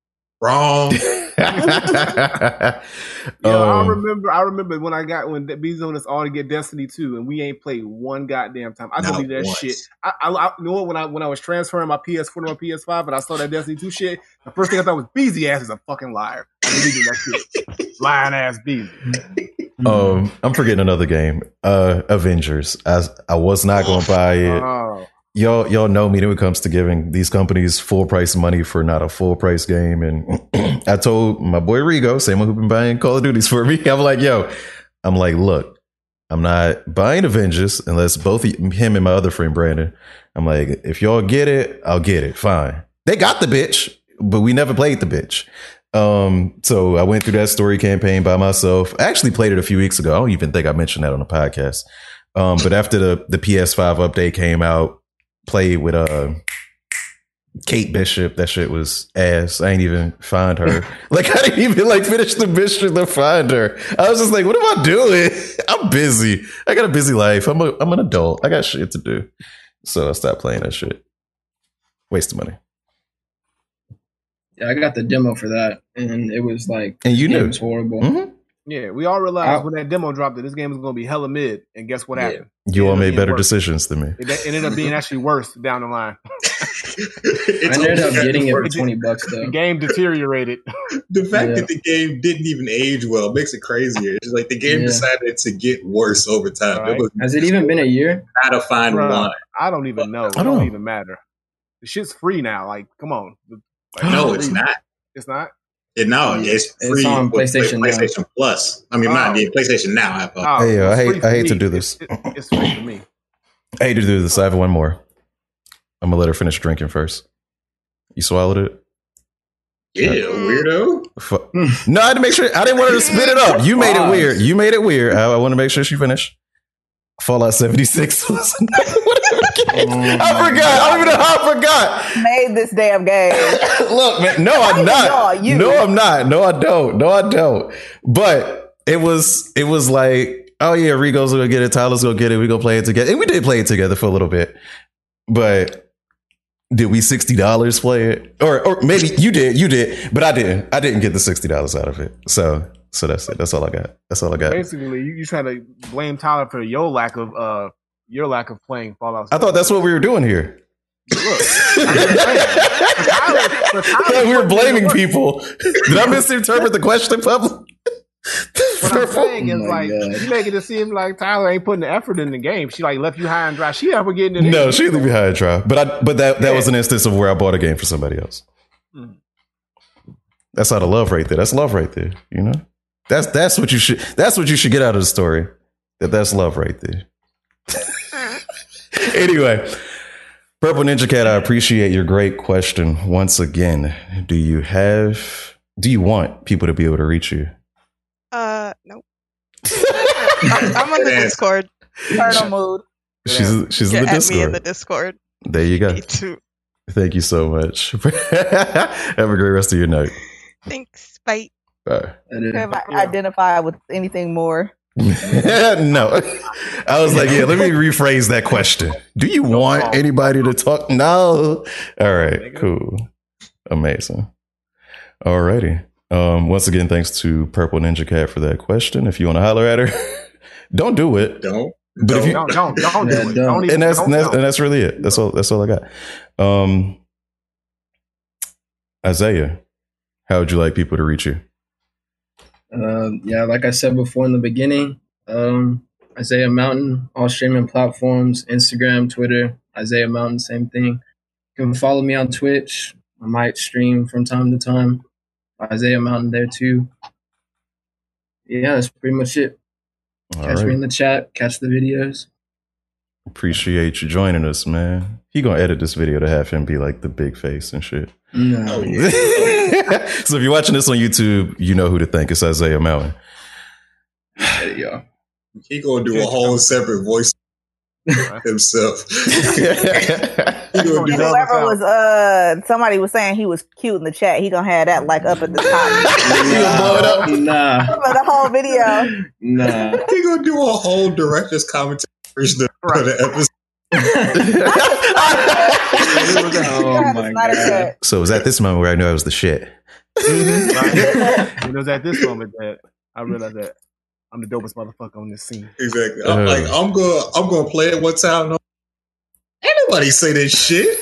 I remember when B's on us all to get Destiny 2, and we ain't played one goddamn time. I deleted that once. shit. I you know what, when I was transferring my PS4 to my PS5 and I saw that Destiny 2 shit, the first thing I thought was Beezy ass is a fucking liar. I deleted that shit. Lying ass Beezy. I'm forgetting another game. Avengers. I was not going to buy it. Oh. Y'all know me when it comes to giving these companies full price money for not a full price game. And I told my boy Rigo, same one who been buying Call of Duties for me. I'm like, look, I'm not buying Avengers unless both him and my other friend Brandon. I'm like, if y'all get it, I'll get it. Fine. They got the bitch, but we never played the bitch. So I went through that story campaign by myself. I actually played it a few weeks ago. I don't even think I mentioned that on the podcast. But after the PS5 update came out, played with Kate Bishop. That shit was ass. I ain't even find her. I didn't even finish the mission to find her. I was just like, what am I doing? I'm busy. I got a busy life. I'm an adult. I got shit to do. So I stopped playing that shit. Waste of money. Yeah, I got the demo for that, and it was like, and you knew it was horrible. Mm-hmm. Yeah, we all realized when that demo dropped that this game was going to be hella mid, and guess what happened? You all made better decisions than me. It ended up being actually worse down the line. I ended up getting it for $20 though. The game deteriorated. The fact that the game didn't even age well makes it crazier. It's like the game decided to get worse over time. Right. Has it even been a year? How to find one? I don't even know. It don't even matter. The shit's free now. Like, come on. No, it's not. It's not? It's free on with PlayStation now. PlayStation Plus. I mean, not PlayStation Now. I apologize. Hey, yo, it's free I for hate me. to do this. It's free for me. I hate to do this. I have one more. I'm gonna let her finish drinking first. You swallowed it? Yeah, weirdo. No, I had to make sure. I didn't want her to spit it up. You made it weird. You made it weird. I want to make sure she finished. Fallout 76 was I forgot. I don't even know how I forgot. Made this damn game. Look, man. No, I'm not. No, I'm not. No, I don't. No, I don't. But it was like, oh yeah, Rigo's gonna get it. Tyler's gonna get it. We gonna play it together. And we did play it together for a little bit. But did we $60 play it? Or maybe you did, but I didn't. I didn't get the $60 out of it. So that's it. That's all I got. That's all I got. Basically, you trying to blame Tyler for your lack of playing Fallout 76. I thought that's what we were doing here. Look, We were blaming people. Did I misinterpret the question, Pablo? What I'm saying is, my like, God. you making it seem like Tyler ain't putting the effort in the game. She like left you high and dry. She never getting in. No, she leave me high and dry. But that was an instance of where I bought a game for somebody else. That's out of love right there. That's love right there. You know, that's what you should get out of the story. That's love right there. Anyway, Purple Ninja Cat, I appreciate your great question once again. Do you want people to be able to reach you? Nope. I'm on the Discord. Turtle mood. She's in the At Discord. me in the Discord. There you go. Me too. Thank you so much. Have a great rest of your night. Thanks. Bye. Bye. Have I identified with anything more? No. I was like, yeah, let me rephrase that question. Do you want anybody to talk? No. All right, cool. Amazing. All righty. Once again, thanks to Purple Ninja Cat for that question. If you want to holler at her, don't do it. Don't. But if you, Don't do it. Don't even, and that's don't. and that's really it. That's all I got. Isaiah, how would you like people to reach you? Yeah, like I said before in the beginning, Isaiah Mountain, all streaming platforms, Instagram, Twitter, Isaiah Mountain, same thing. You can follow me on Twitch. I might stream from time to time. Isaiah Mountain there too. Yeah, that's pretty much it. Catch me in the chat, catch the videos. Appreciate you joining us, man. He gonna edit this video to have him be like the big face and shit. No. So if you're watching this on YouTube, you know who to thank. It's Isaiah Mountain. There you go. He gonna do a whole separate voice himself. And whoever was somebody was saying he was cute in the chat, he gonna have that like up at the top. He gonna blow it up. Nah. For the whole video. Nah. He gonna do a whole director's commentary version for the episode. Oh my God. So it was at this moment where I knew I was the shit. It was at this moment that I realized that I'm the dopest motherfucker on this scene. Exactly. I'm gonna play it one time. No, ain't nobody say that shit.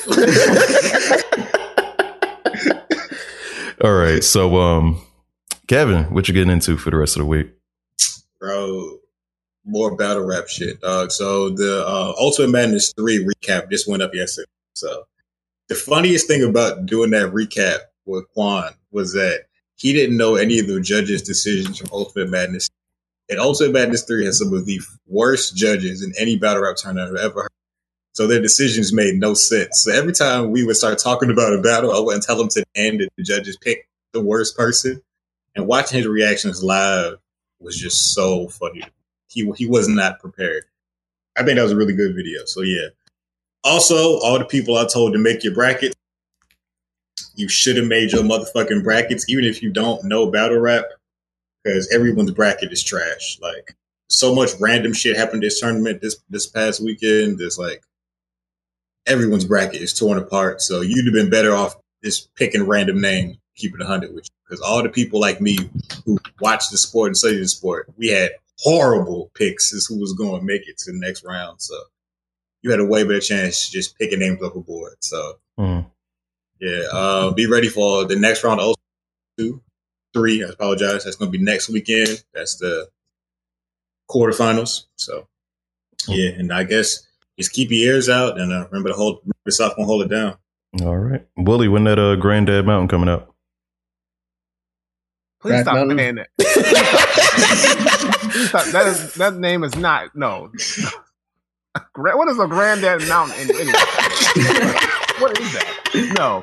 All right. So Kevin, what you getting into for the rest of the week? Bro, more battle rap shit, dog. So the Ultimate Madness 3 recap just went up yesterday. So the funniest thing about doing that recap with Quan was that he didn't know any of the judges' decisions from Ultimate Madness. And Ultimate Madness 3 has some of the worst judges in any battle rap tournament I've ever heard. So their decisions made no sense. So every time we would start talking about a battle, I wouldn't tell them to end it. The judges pick the worst person. And watching his reactions live was just so funny. He was not prepared. I think that was a really good video. So yeah. Also, all the people I told to make your brackets, you should have made your motherfucking brackets, even if you don't know battle rap, because everyone's bracket is trash. Like, so much random shit happened this tournament this past weekend. There's like everyone's bracket is torn apart. So you'd have been better off just picking random names, keep it 100 with you. Because all the people like me who watch the sport and study the sport, we had horrible picks as who was going to make it to the next round. So you had a way better chance just picking names off a board. So yeah, be ready for the next round. Also, 3. I apologize. That's going to be next weekend. That's the quarterfinals. So yeah, and I guess just keep your ears out and remember to hold yourself and hold it down. All right, Willie, when that Granddad Mountain coming up? Please stop Mountain. saying that. Please stop. That name is not no. What is a Granddad Mountain? Anyway? What is that? No.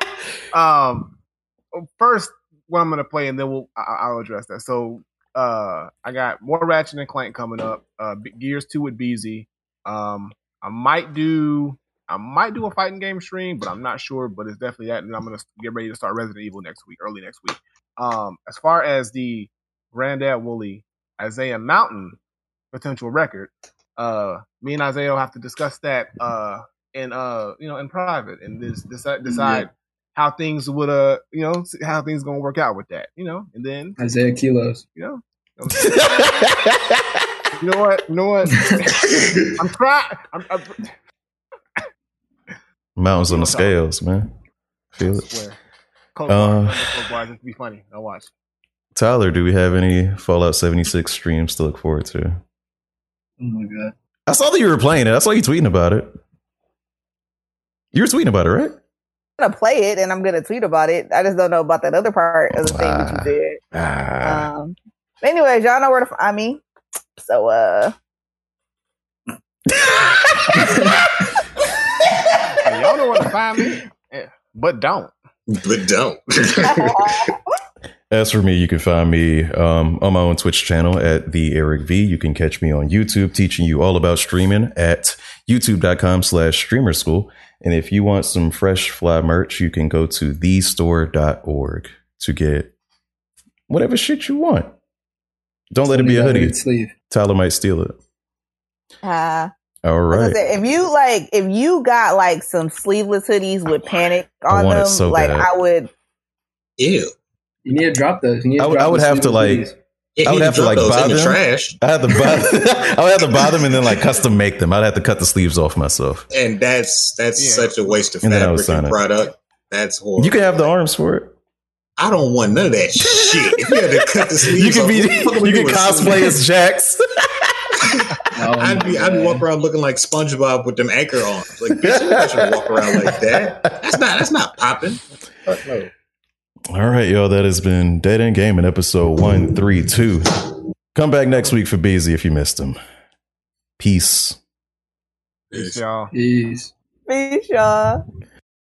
First, what I'm gonna play, and then I'll address that. So, I got more Ratchet and Clank coming up. Gears 2 with BZ. I might do a fighting game stream, but I'm not sure. But it's definitely that, and I'm gonna get ready to start Resident Evil early next week. As far as the Granddad Wooly Isaiah Mountain potential record, me and Isaiah will have to discuss that in private and decide how things would how things gonna work out with that, and then Isaiah Kilos. You know what? I'm trying. Mountains on the scales, man. Feel it. Just to be funny. I'll watch. Tyler, do we have any Fallout 76 streams to look forward to? Oh my god! I saw that you were playing it. I saw you tweeting about it. You were tweeting about it, right? I'm gonna play it and I'm gonna tweet about it. I just don't know about that other part of the thing that you said. But anyways, y'all know where to find me. So y'all know where to find me, but don't. As for me, you can find me on my own Twitch channel at the Eric V. You can catch me on YouTube teaching you all about streaming at youtube.com/streamerschool. And if you want some fresh fly merch, you can go to thestore.org to get whatever shit you want. Don't let it be a hoodie. Sleeve. Tyler might steal it. All right. If you got like some sleeveless hoodies with Panic on them, so like bad. I would. Ew. You need to drop those. I would have to like. I would have to like buy them. Trash. I would have to buy them and then like custom make them. I'd have to cut the sleeves off myself. And that's such a waste of fabric and product. That's horrible. You can have the arms for it. I don't want none of that shit. If you had to cut the sleeves, you can cosplay as Jax. I'd be walking around looking like SpongeBob with them anchor arms. Like, bitch, you not should walk around like that. That's not popping. Fuck no. All right, y'all. That has been Dead End Gaming episode 132. Come back next week for BZ if you missed him. Peace. Peace, y'all. Peace. Peace, y'all.